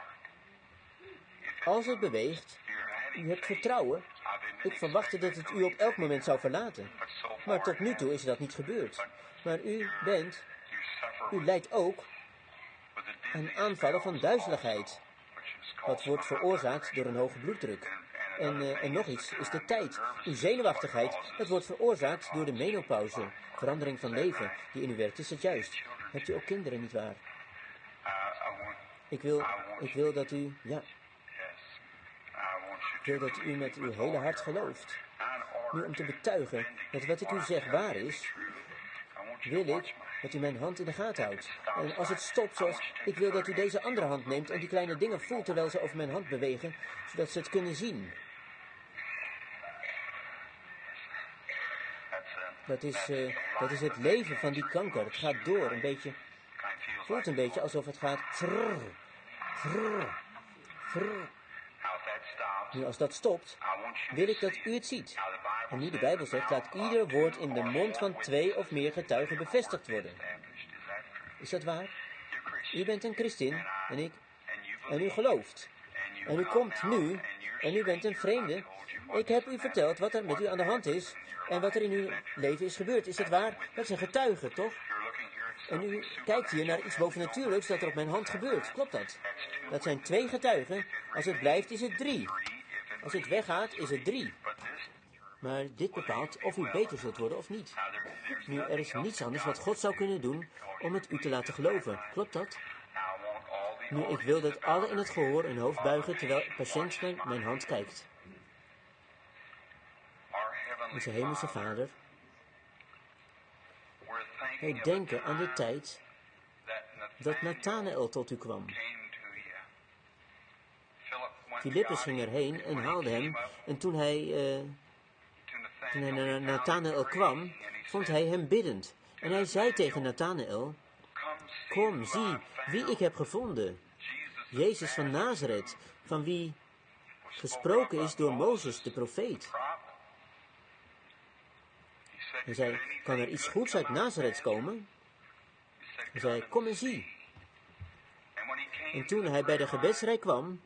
Als het beweegt, u hebt vertrouwen. Ik verwachtte dat het u op elk moment zou verlaten. Maar tot nu toe is dat niet gebeurd. Maar u bent, u lijdt ook aan aanvallen van duizeligheid. Wat wordt veroorzaakt door een hoge bloeddruk. En, uh, en nog iets is de tijd. Uw zenuwachtigheid, dat wordt veroorzaakt door de menopauze. Verandering van leven die in u werkt. Is het juist? Hebt u ook kinderen, nietwaar? Ik wil, ik wil dat u, ja... Ik wil dat u met uw hele hart gelooft. Nu om te betuigen dat wat ik u zeg waar is, wil ik dat u mijn hand in de gaten houdt. En als het stopt zoals, ik wil dat u deze andere hand neemt en die kleine dingen voelt terwijl ze over mijn hand bewegen, zodat ze het kunnen zien. Dat is, uh, dat is het leven van die kanker. Het gaat door, een beetje, voelt een beetje alsof het gaat trrr, trrr, trrr. Nu, als dat stopt, wil ik dat u het ziet. En nu de Bijbel zegt, laat ieder woord in de mond van twee of meer getuigen bevestigd worden. Is dat waar? U bent een christen en ik, en u gelooft. En u komt nu, en u bent een vreemde. Ik heb u verteld wat er met u aan de hand is en wat er in uw leven is gebeurd. Is dat waar? Dat is een getuige, toch? En u kijkt hier naar iets bovennatuurlijks dat er op mijn hand gebeurt. Klopt dat? Dat zijn twee getuigen. Als het blijft, is het drie. Als het weggaat, is het drie. Maar dit bepaalt of u beter zult worden of niet. Nu, er is niets anders wat God zou kunnen doen om het u te laten geloven. Klopt dat? Nu, ik wil dat alle in het gehoor hun hoofd buigen terwijl de patiënt naar mijn hand kijkt. Onze hemelse Vader, wij denken aan de tijd dat Nathanael tot u kwam. Filippus ging erheen en haalde hem. En toen hij, uh, toen hij naar Nathanael kwam, vond hij hem biddend. En hij zei tegen Nathanael, kom, zie wie ik heb gevonden. Jezus van Nazareth, van wie gesproken is door Mozes, de profeet. Hij zei, kan er iets goeds uit Nazareth komen? Hij zei, kom en zie. En toen hij bij de gebedsrij kwam,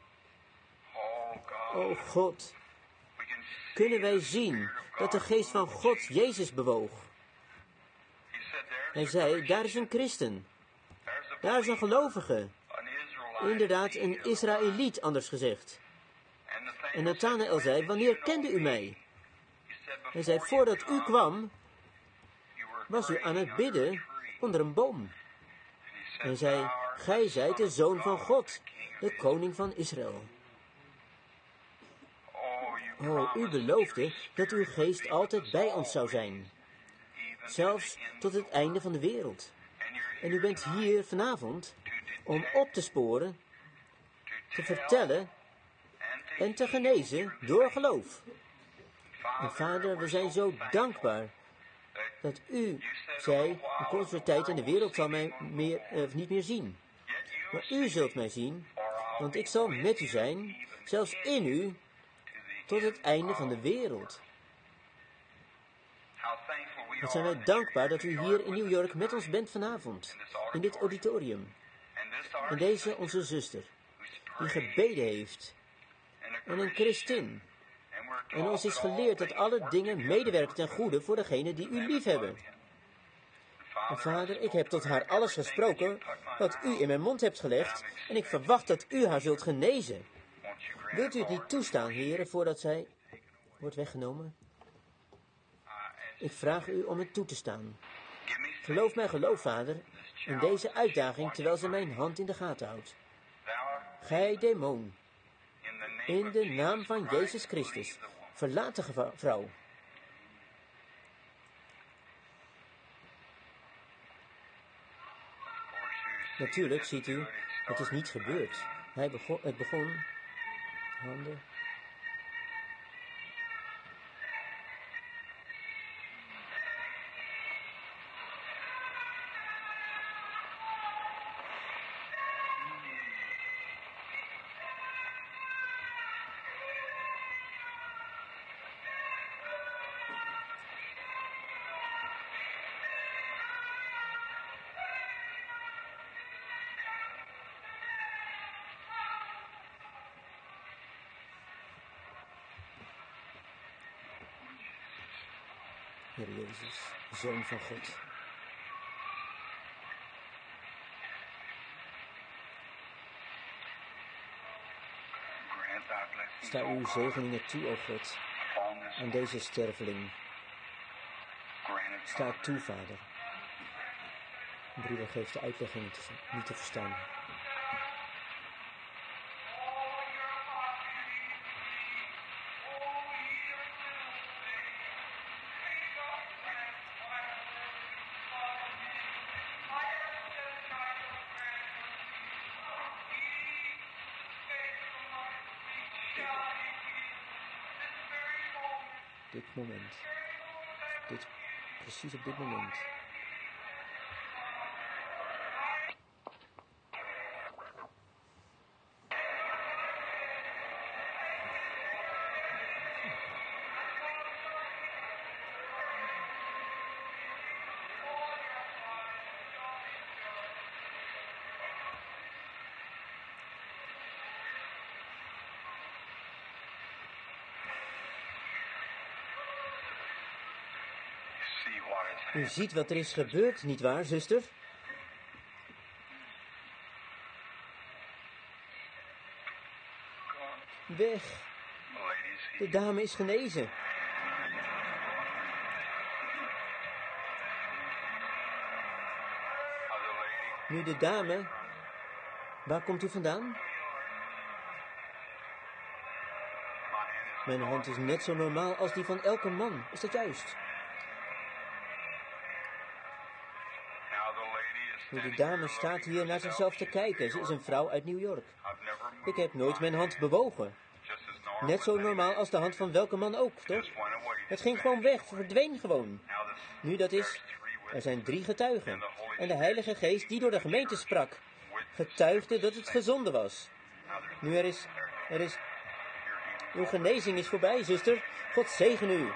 o God, kunnen wij zien dat de geest van God Jezus bewoog. Hij zei, daar is een christen. Daar is een gelovige. Inderdaad, een Israëliet, anders gezegd. En Nathanael zei, wanneer kende u mij? Hij zei, voordat u kwam, was u aan het bidden onder een boom. En hij zei, gij zijt de Zoon van God, de koning van Israël. Oh, u beloofde dat uw geest altijd bij ons zou zijn. Zelfs tot het einde van de wereld. En u bent hier vanavond om op te sporen, te vertellen en te genezen door geloof. En Vader, we zijn zo dankbaar dat u zei, een kortere tijd in de wereld zal mij meer, eh, niet meer zien. Maar u zult mij zien, want ik zal met u zijn, zelfs in u, tot het einde van de wereld. Wat zijn wij dankbaar dat u hier in New York met ons bent vanavond, in dit auditorium. En deze onze zuster, die gebeden heeft, en een christin. En ons is geleerd dat alle dingen medewerken ten goede voor degenen die u lief hebben. En Vader, ik heb tot haar alles gesproken wat u in mijn mond hebt gelegd, en ik verwacht dat u haar zult genezen. Wilt u het niet toestaan, heren, voordat zij wordt weggenomen? Ik vraag u om het toe te staan. Geloof mij geloof, Vader, in deze uitdaging terwijl ze mijn hand in de gaten houdt. Gij demon, in de naam van Jezus Christus, verlaat de vrouw. Natuurlijk, ziet u, het is niet gebeurd. Hij begon, het begon, handen... Heer Jezus, Zoon van God. Sta uw zegeningen toe, o God, aan deze sterveling. Sta het toe, Vader. Broeder geeft de uitleg niet, niet te verstaan. Dit moment. Dit, precies op dit moment. U ziet wat er is gebeurd, nietwaar, zuster? Weg. De dame is genezen. Nu de dame... Waar komt u vandaan? Mijn hand is net zo normaal als die van elke man. Is dat juist? Nu de dame staat hier naar zichzelf te kijken. Ze is een vrouw uit New York. Ik heb nooit mijn hand bewogen. Net zo normaal als de hand van welke man ook, toch? Het ging gewoon weg, verdween gewoon. Nu dat is, er zijn drie getuigen. En de Heilige Geest die door de gemeente sprak, getuigde dat het gezonde was. Nu er is, er is... Uw genezing is voorbij, zuster. God zegen u.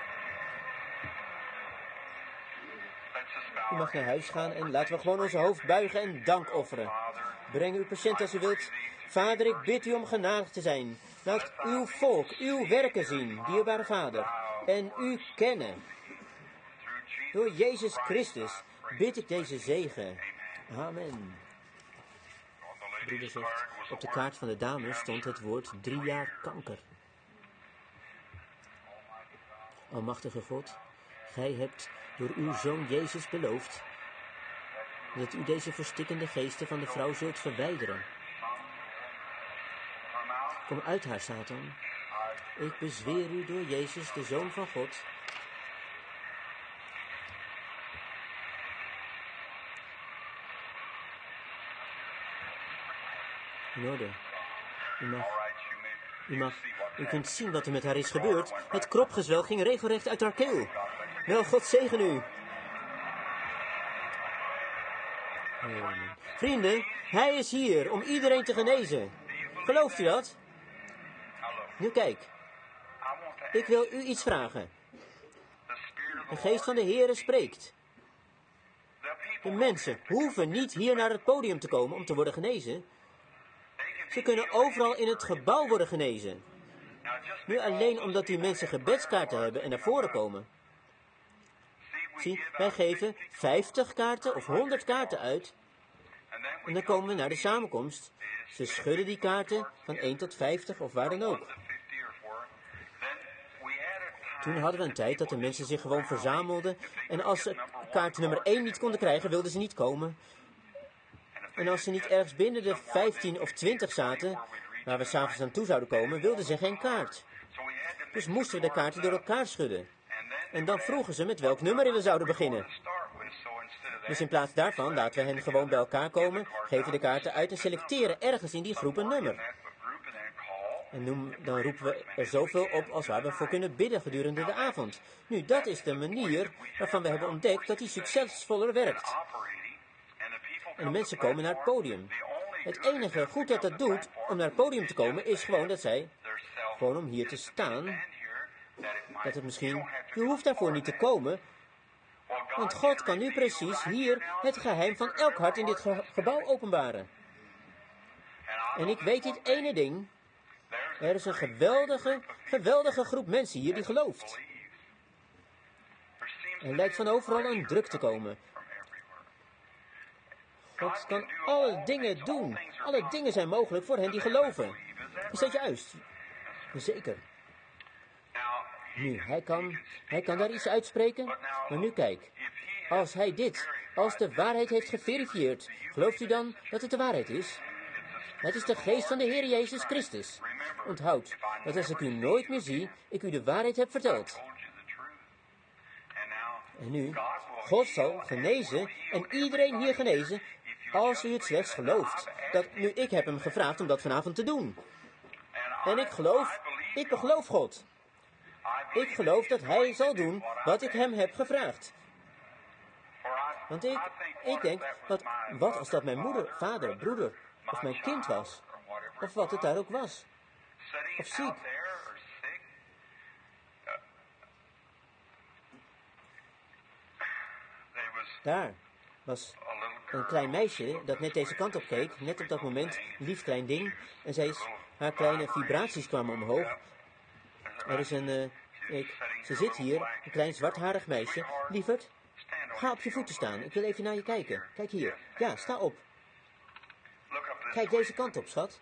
U mag naar huis gaan en laten we gewoon onze hoofd buigen en dank offeren. Breng uw patiënt als u wilt. Vader, ik bid u om genadig te zijn. Laat uw volk uw werken zien, dierbare Vader, en u kennen. Door Jezus Christus bid ik deze zegen. Amen. Broeder zegt, op de kaart van de dame stond het woord drie jaar kanker. Almachtige God, gij hebt door uw Zoon Jezus beloofd dat u deze verstikkende geesten van de vrouw zult verwijderen. Kom uit haar, Satan. Ik bezweer u door Jezus, de Zoon van God. In orde. U mag, u mag, u kunt zien wat er met haar is gebeurd. Het kropgezwel ging regelrecht uit haar keel. Wel, God zegen u. Amen. Vrienden, hij is hier om iedereen te genezen. Gelooft u dat? Nu kijk, ik wil u iets vragen. De geest van de Heere spreekt. De mensen hoeven niet hier naar het podium te komen om te worden genezen. Ze kunnen overal in het gebouw worden genezen. Nu alleen omdat die mensen gebedskaarten hebben en naar voren komen. Zie, wij geven vijftig kaarten of honderd kaarten uit. En dan komen we naar de samenkomst. Ze schudden die kaarten van één tot vijftig of waar dan ook. Toen hadden we een tijd dat de mensen zich gewoon verzamelden. En als ze kaart nummer één niet konden krijgen, wilden ze niet komen. En als ze niet ergens binnen de vijftien of twintig zaten, waar we s'avonds aan toe zouden komen, wilden ze geen kaart. Dus moesten we de kaarten door elkaar schudden. En dan vroegen ze met welk nummer we zouden beginnen. Dus in plaats daarvan laten we hen gewoon bij elkaar komen, geven de kaarten uit en selecteren ergens in die groep een nummer. En noem, dan roepen we er zoveel op als waar we voor kunnen bidden gedurende de avond. Nu, dat is de manier waarvan we hebben ontdekt dat die succesvoller werkt. En de mensen komen naar het podium. Het enige goed dat dat doet om naar het podium te komen is gewoon dat zij, gewoon om hier te staan, dat het misschien, je hoeft daarvoor niet te komen, want God kan nu precies hier het geheim van elk hart in dit ge- gebouw openbaren. En ik weet dit ene ding, er is een geweldige, geweldige groep mensen hier die gelooft. Er lijkt van overal een druk te komen. God kan alle dingen doen. Alle dingen zijn mogelijk voor hen die geloven. Is dat juist? Zeker. Nu, hij kan, hij kan daar iets uitspreken. Maar nu kijk. Als hij dit, als de waarheid heeft geverifieerd, gelooft u dan dat het de waarheid is? Het is de geest van de Heer Jezus Christus. Onthoud dat als ik u nooit meer zie, ik u de waarheid heb verteld. En nu, God zal genezen en iedereen hier genezen, als u het slechts gelooft. Dat, nu, ik heb hem gevraagd om dat vanavond te doen. En ik geloof, ik geloof God. Ik geloof dat hij zal doen wat ik hem heb gevraagd. Want ik, ik denk, wat, wat als dat mijn moeder, vader, broeder of mijn kind was? Of wat het daar ook was. Of ziek. Daar was een klein meisje dat net deze kant op keek, net op dat moment, lief klein ding. En zij is, haar kleine vibraties kwamen omhoog. Er is een, uh, ik, ze zit hier, een klein zwartharig meisje. Lieverd, ga op je voeten staan, ik wil even naar je kijken. Kijk hier, ja, sta op. Kijk deze kant op, schat.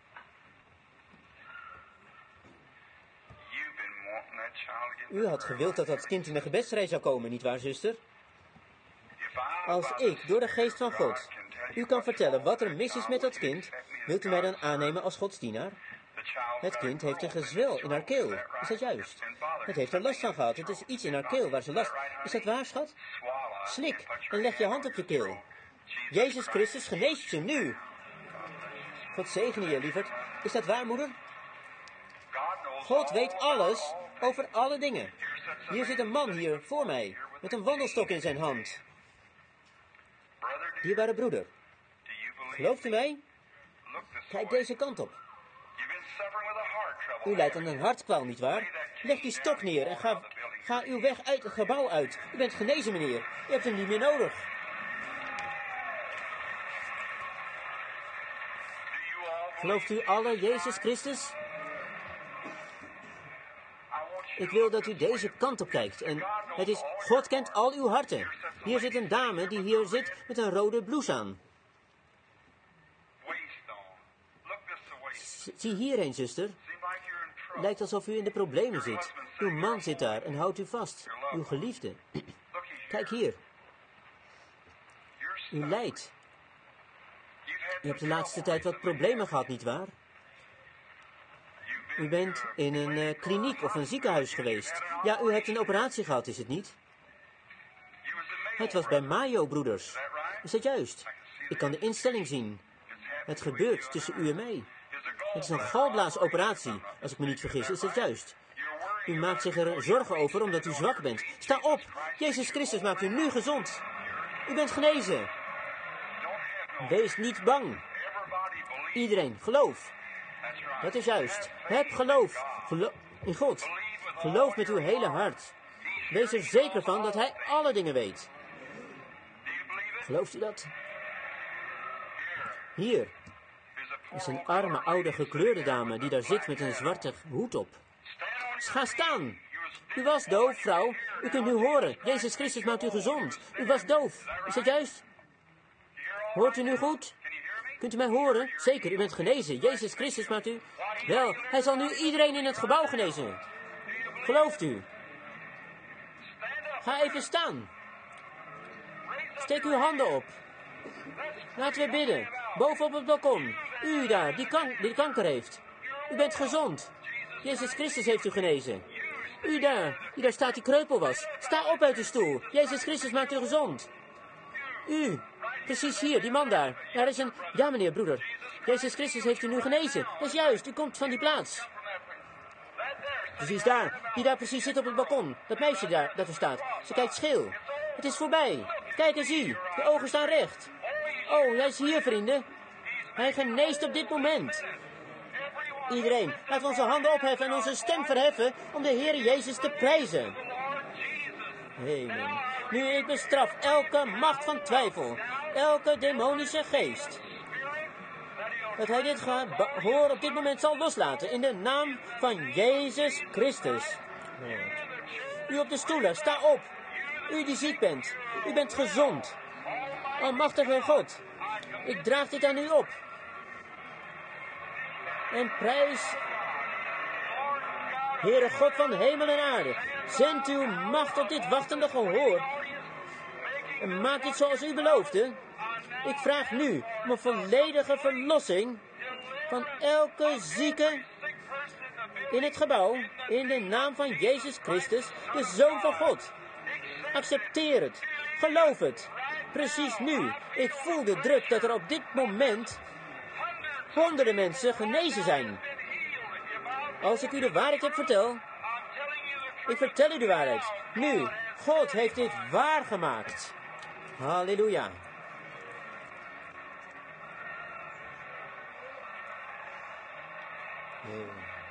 U had gewild dat dat kind in de gebedsrij zou komen, nietwaar, zuster? Als ik, door de geest van God, u kan vertellen wat er mis is met dat kind, wilt u mij dan aannemen als Gods dienaar? Het kind heeft een gezwel in haar keel. Is dat juist? Het heeft er last van gehad. Het is iets in haar keel waar ze last... Is dat waar, schat? Slik en leg je hand op je keel. Jezus Christus geneest je nu. God zegene je, lieverd. Is dat waar, moeder? God weet alles over alle dingen. Hier zit een man hier voor mij, met een wandelstok in zijn hand. Dierbare broeder, gelooft u mij? Kijk deze kant op. U lijdt aan een hartkwaal, nietwaar? Leg die stok neer en ga, ga uw weg uit het gebouw uit. U bent genezen, meneer. U hebt hem niet meer nodig. Gelooft u alle Jezus Christus? Ik wil dat u deze kant op kijkt. En het is, God kent al uw harten. Hier zit een dame die hier zit met een rode blouse aan. Zie hierheen, zuster. Lijkt alsof u in de problemen zit. Uw man zit daar en houdt u vast. Uw geliefde. Kijk hier. U lijdt. U hebt de laatste tijd wat problemen gehad, nietwaar? U bent in een uh, kliniek of een ziekenhuis geweest. Ja, u hebt een operatie gehad, is het niet? Het was bij Mayo Broeders. Is dat juist? Ik kan de instelling zien. Het gebeurt tussen u en mij. Het is een galblaasoperatie, als ik me niet vergis. Is dat juist? U maakt zich er zorgen over omdat u zwak bent. Sta op! Jezus Christus maakt u nu gezond. U bent genezen. Wees niet bang. Iedereen, geloof. Dat is juist. Heb geloof. Gelo- in God. Geloof met uw hele hart. Wees er zeker van dat Hij alle dingen weet. Gelooft u dat? Hier is een arme, oude, gekleurde dame die daar zit met een zwarte hoed op. Ga staan. U was doof, vrouw. U kunt nu horen. Jezus Christus maakt u gezond. U was doof. Is dat juist? Hoort u nu goed? Kunt u mij horen? Zeker, u bent genezen. Jezus Christus maakt u... Wel, Hij zal nu iedereen in het gebouw genezen. Gelooft u? Ga even staan. Steek uw handen op. Laten we bidden. Boven op het balkon. U daar, die, kan, die kanker heeft. U bent gezond. Jezus Christus heeft u genezen. U daar, die daar staat die kreupel was. Sta op uit de stoel. Jezus Christus maakt u gezond. U, precies hier, die man daar. Daar is een... Ja, meneer, broeder. Jezus Christus heeft u nu genezen. Dat is juist, u komt van die plaats. Precies daar, die daar precies zit op het balkon. Dat meisje daar, dat er staat. Ze kijkt scheel. Het is voorbij. Kijk en zie, de ogen staan recht. Oh, hij is hier, vrienden. Hij geneest op dit moment. Iedereen, laten we onze handen opheffen en onze stem verheffen om de Heer Jezus te prijzen. Amen. Nu ik bestraf elke macht van twijfel, elke demonische geest. Dat hij dit gehoor op dit moment zal loslaten in de naam van Jezus Christus. U op de stoelen, sta op. U die ziek bent, u bent gezond. Almachtige God, ik draag dit aan u op. En prijs, Heere God van hemel en aarde, zend uw macht op dit wachtende gehoor. En maak dit zoals u beloofde. Ik vraag nu om een volledige verlossing van elke zieke in het gebouw, in de naam van Jezus Christus, de Zoon van God. Accepteer het, geloof het, precies nu. Ik voel de druk dat er op dit moment honderden mensen genezen zijn. Als ik u de waarheid heb vertel, ik vertel u de waarheid. Nu, God heeft dit waargemaakt. Halleluja. Yeah.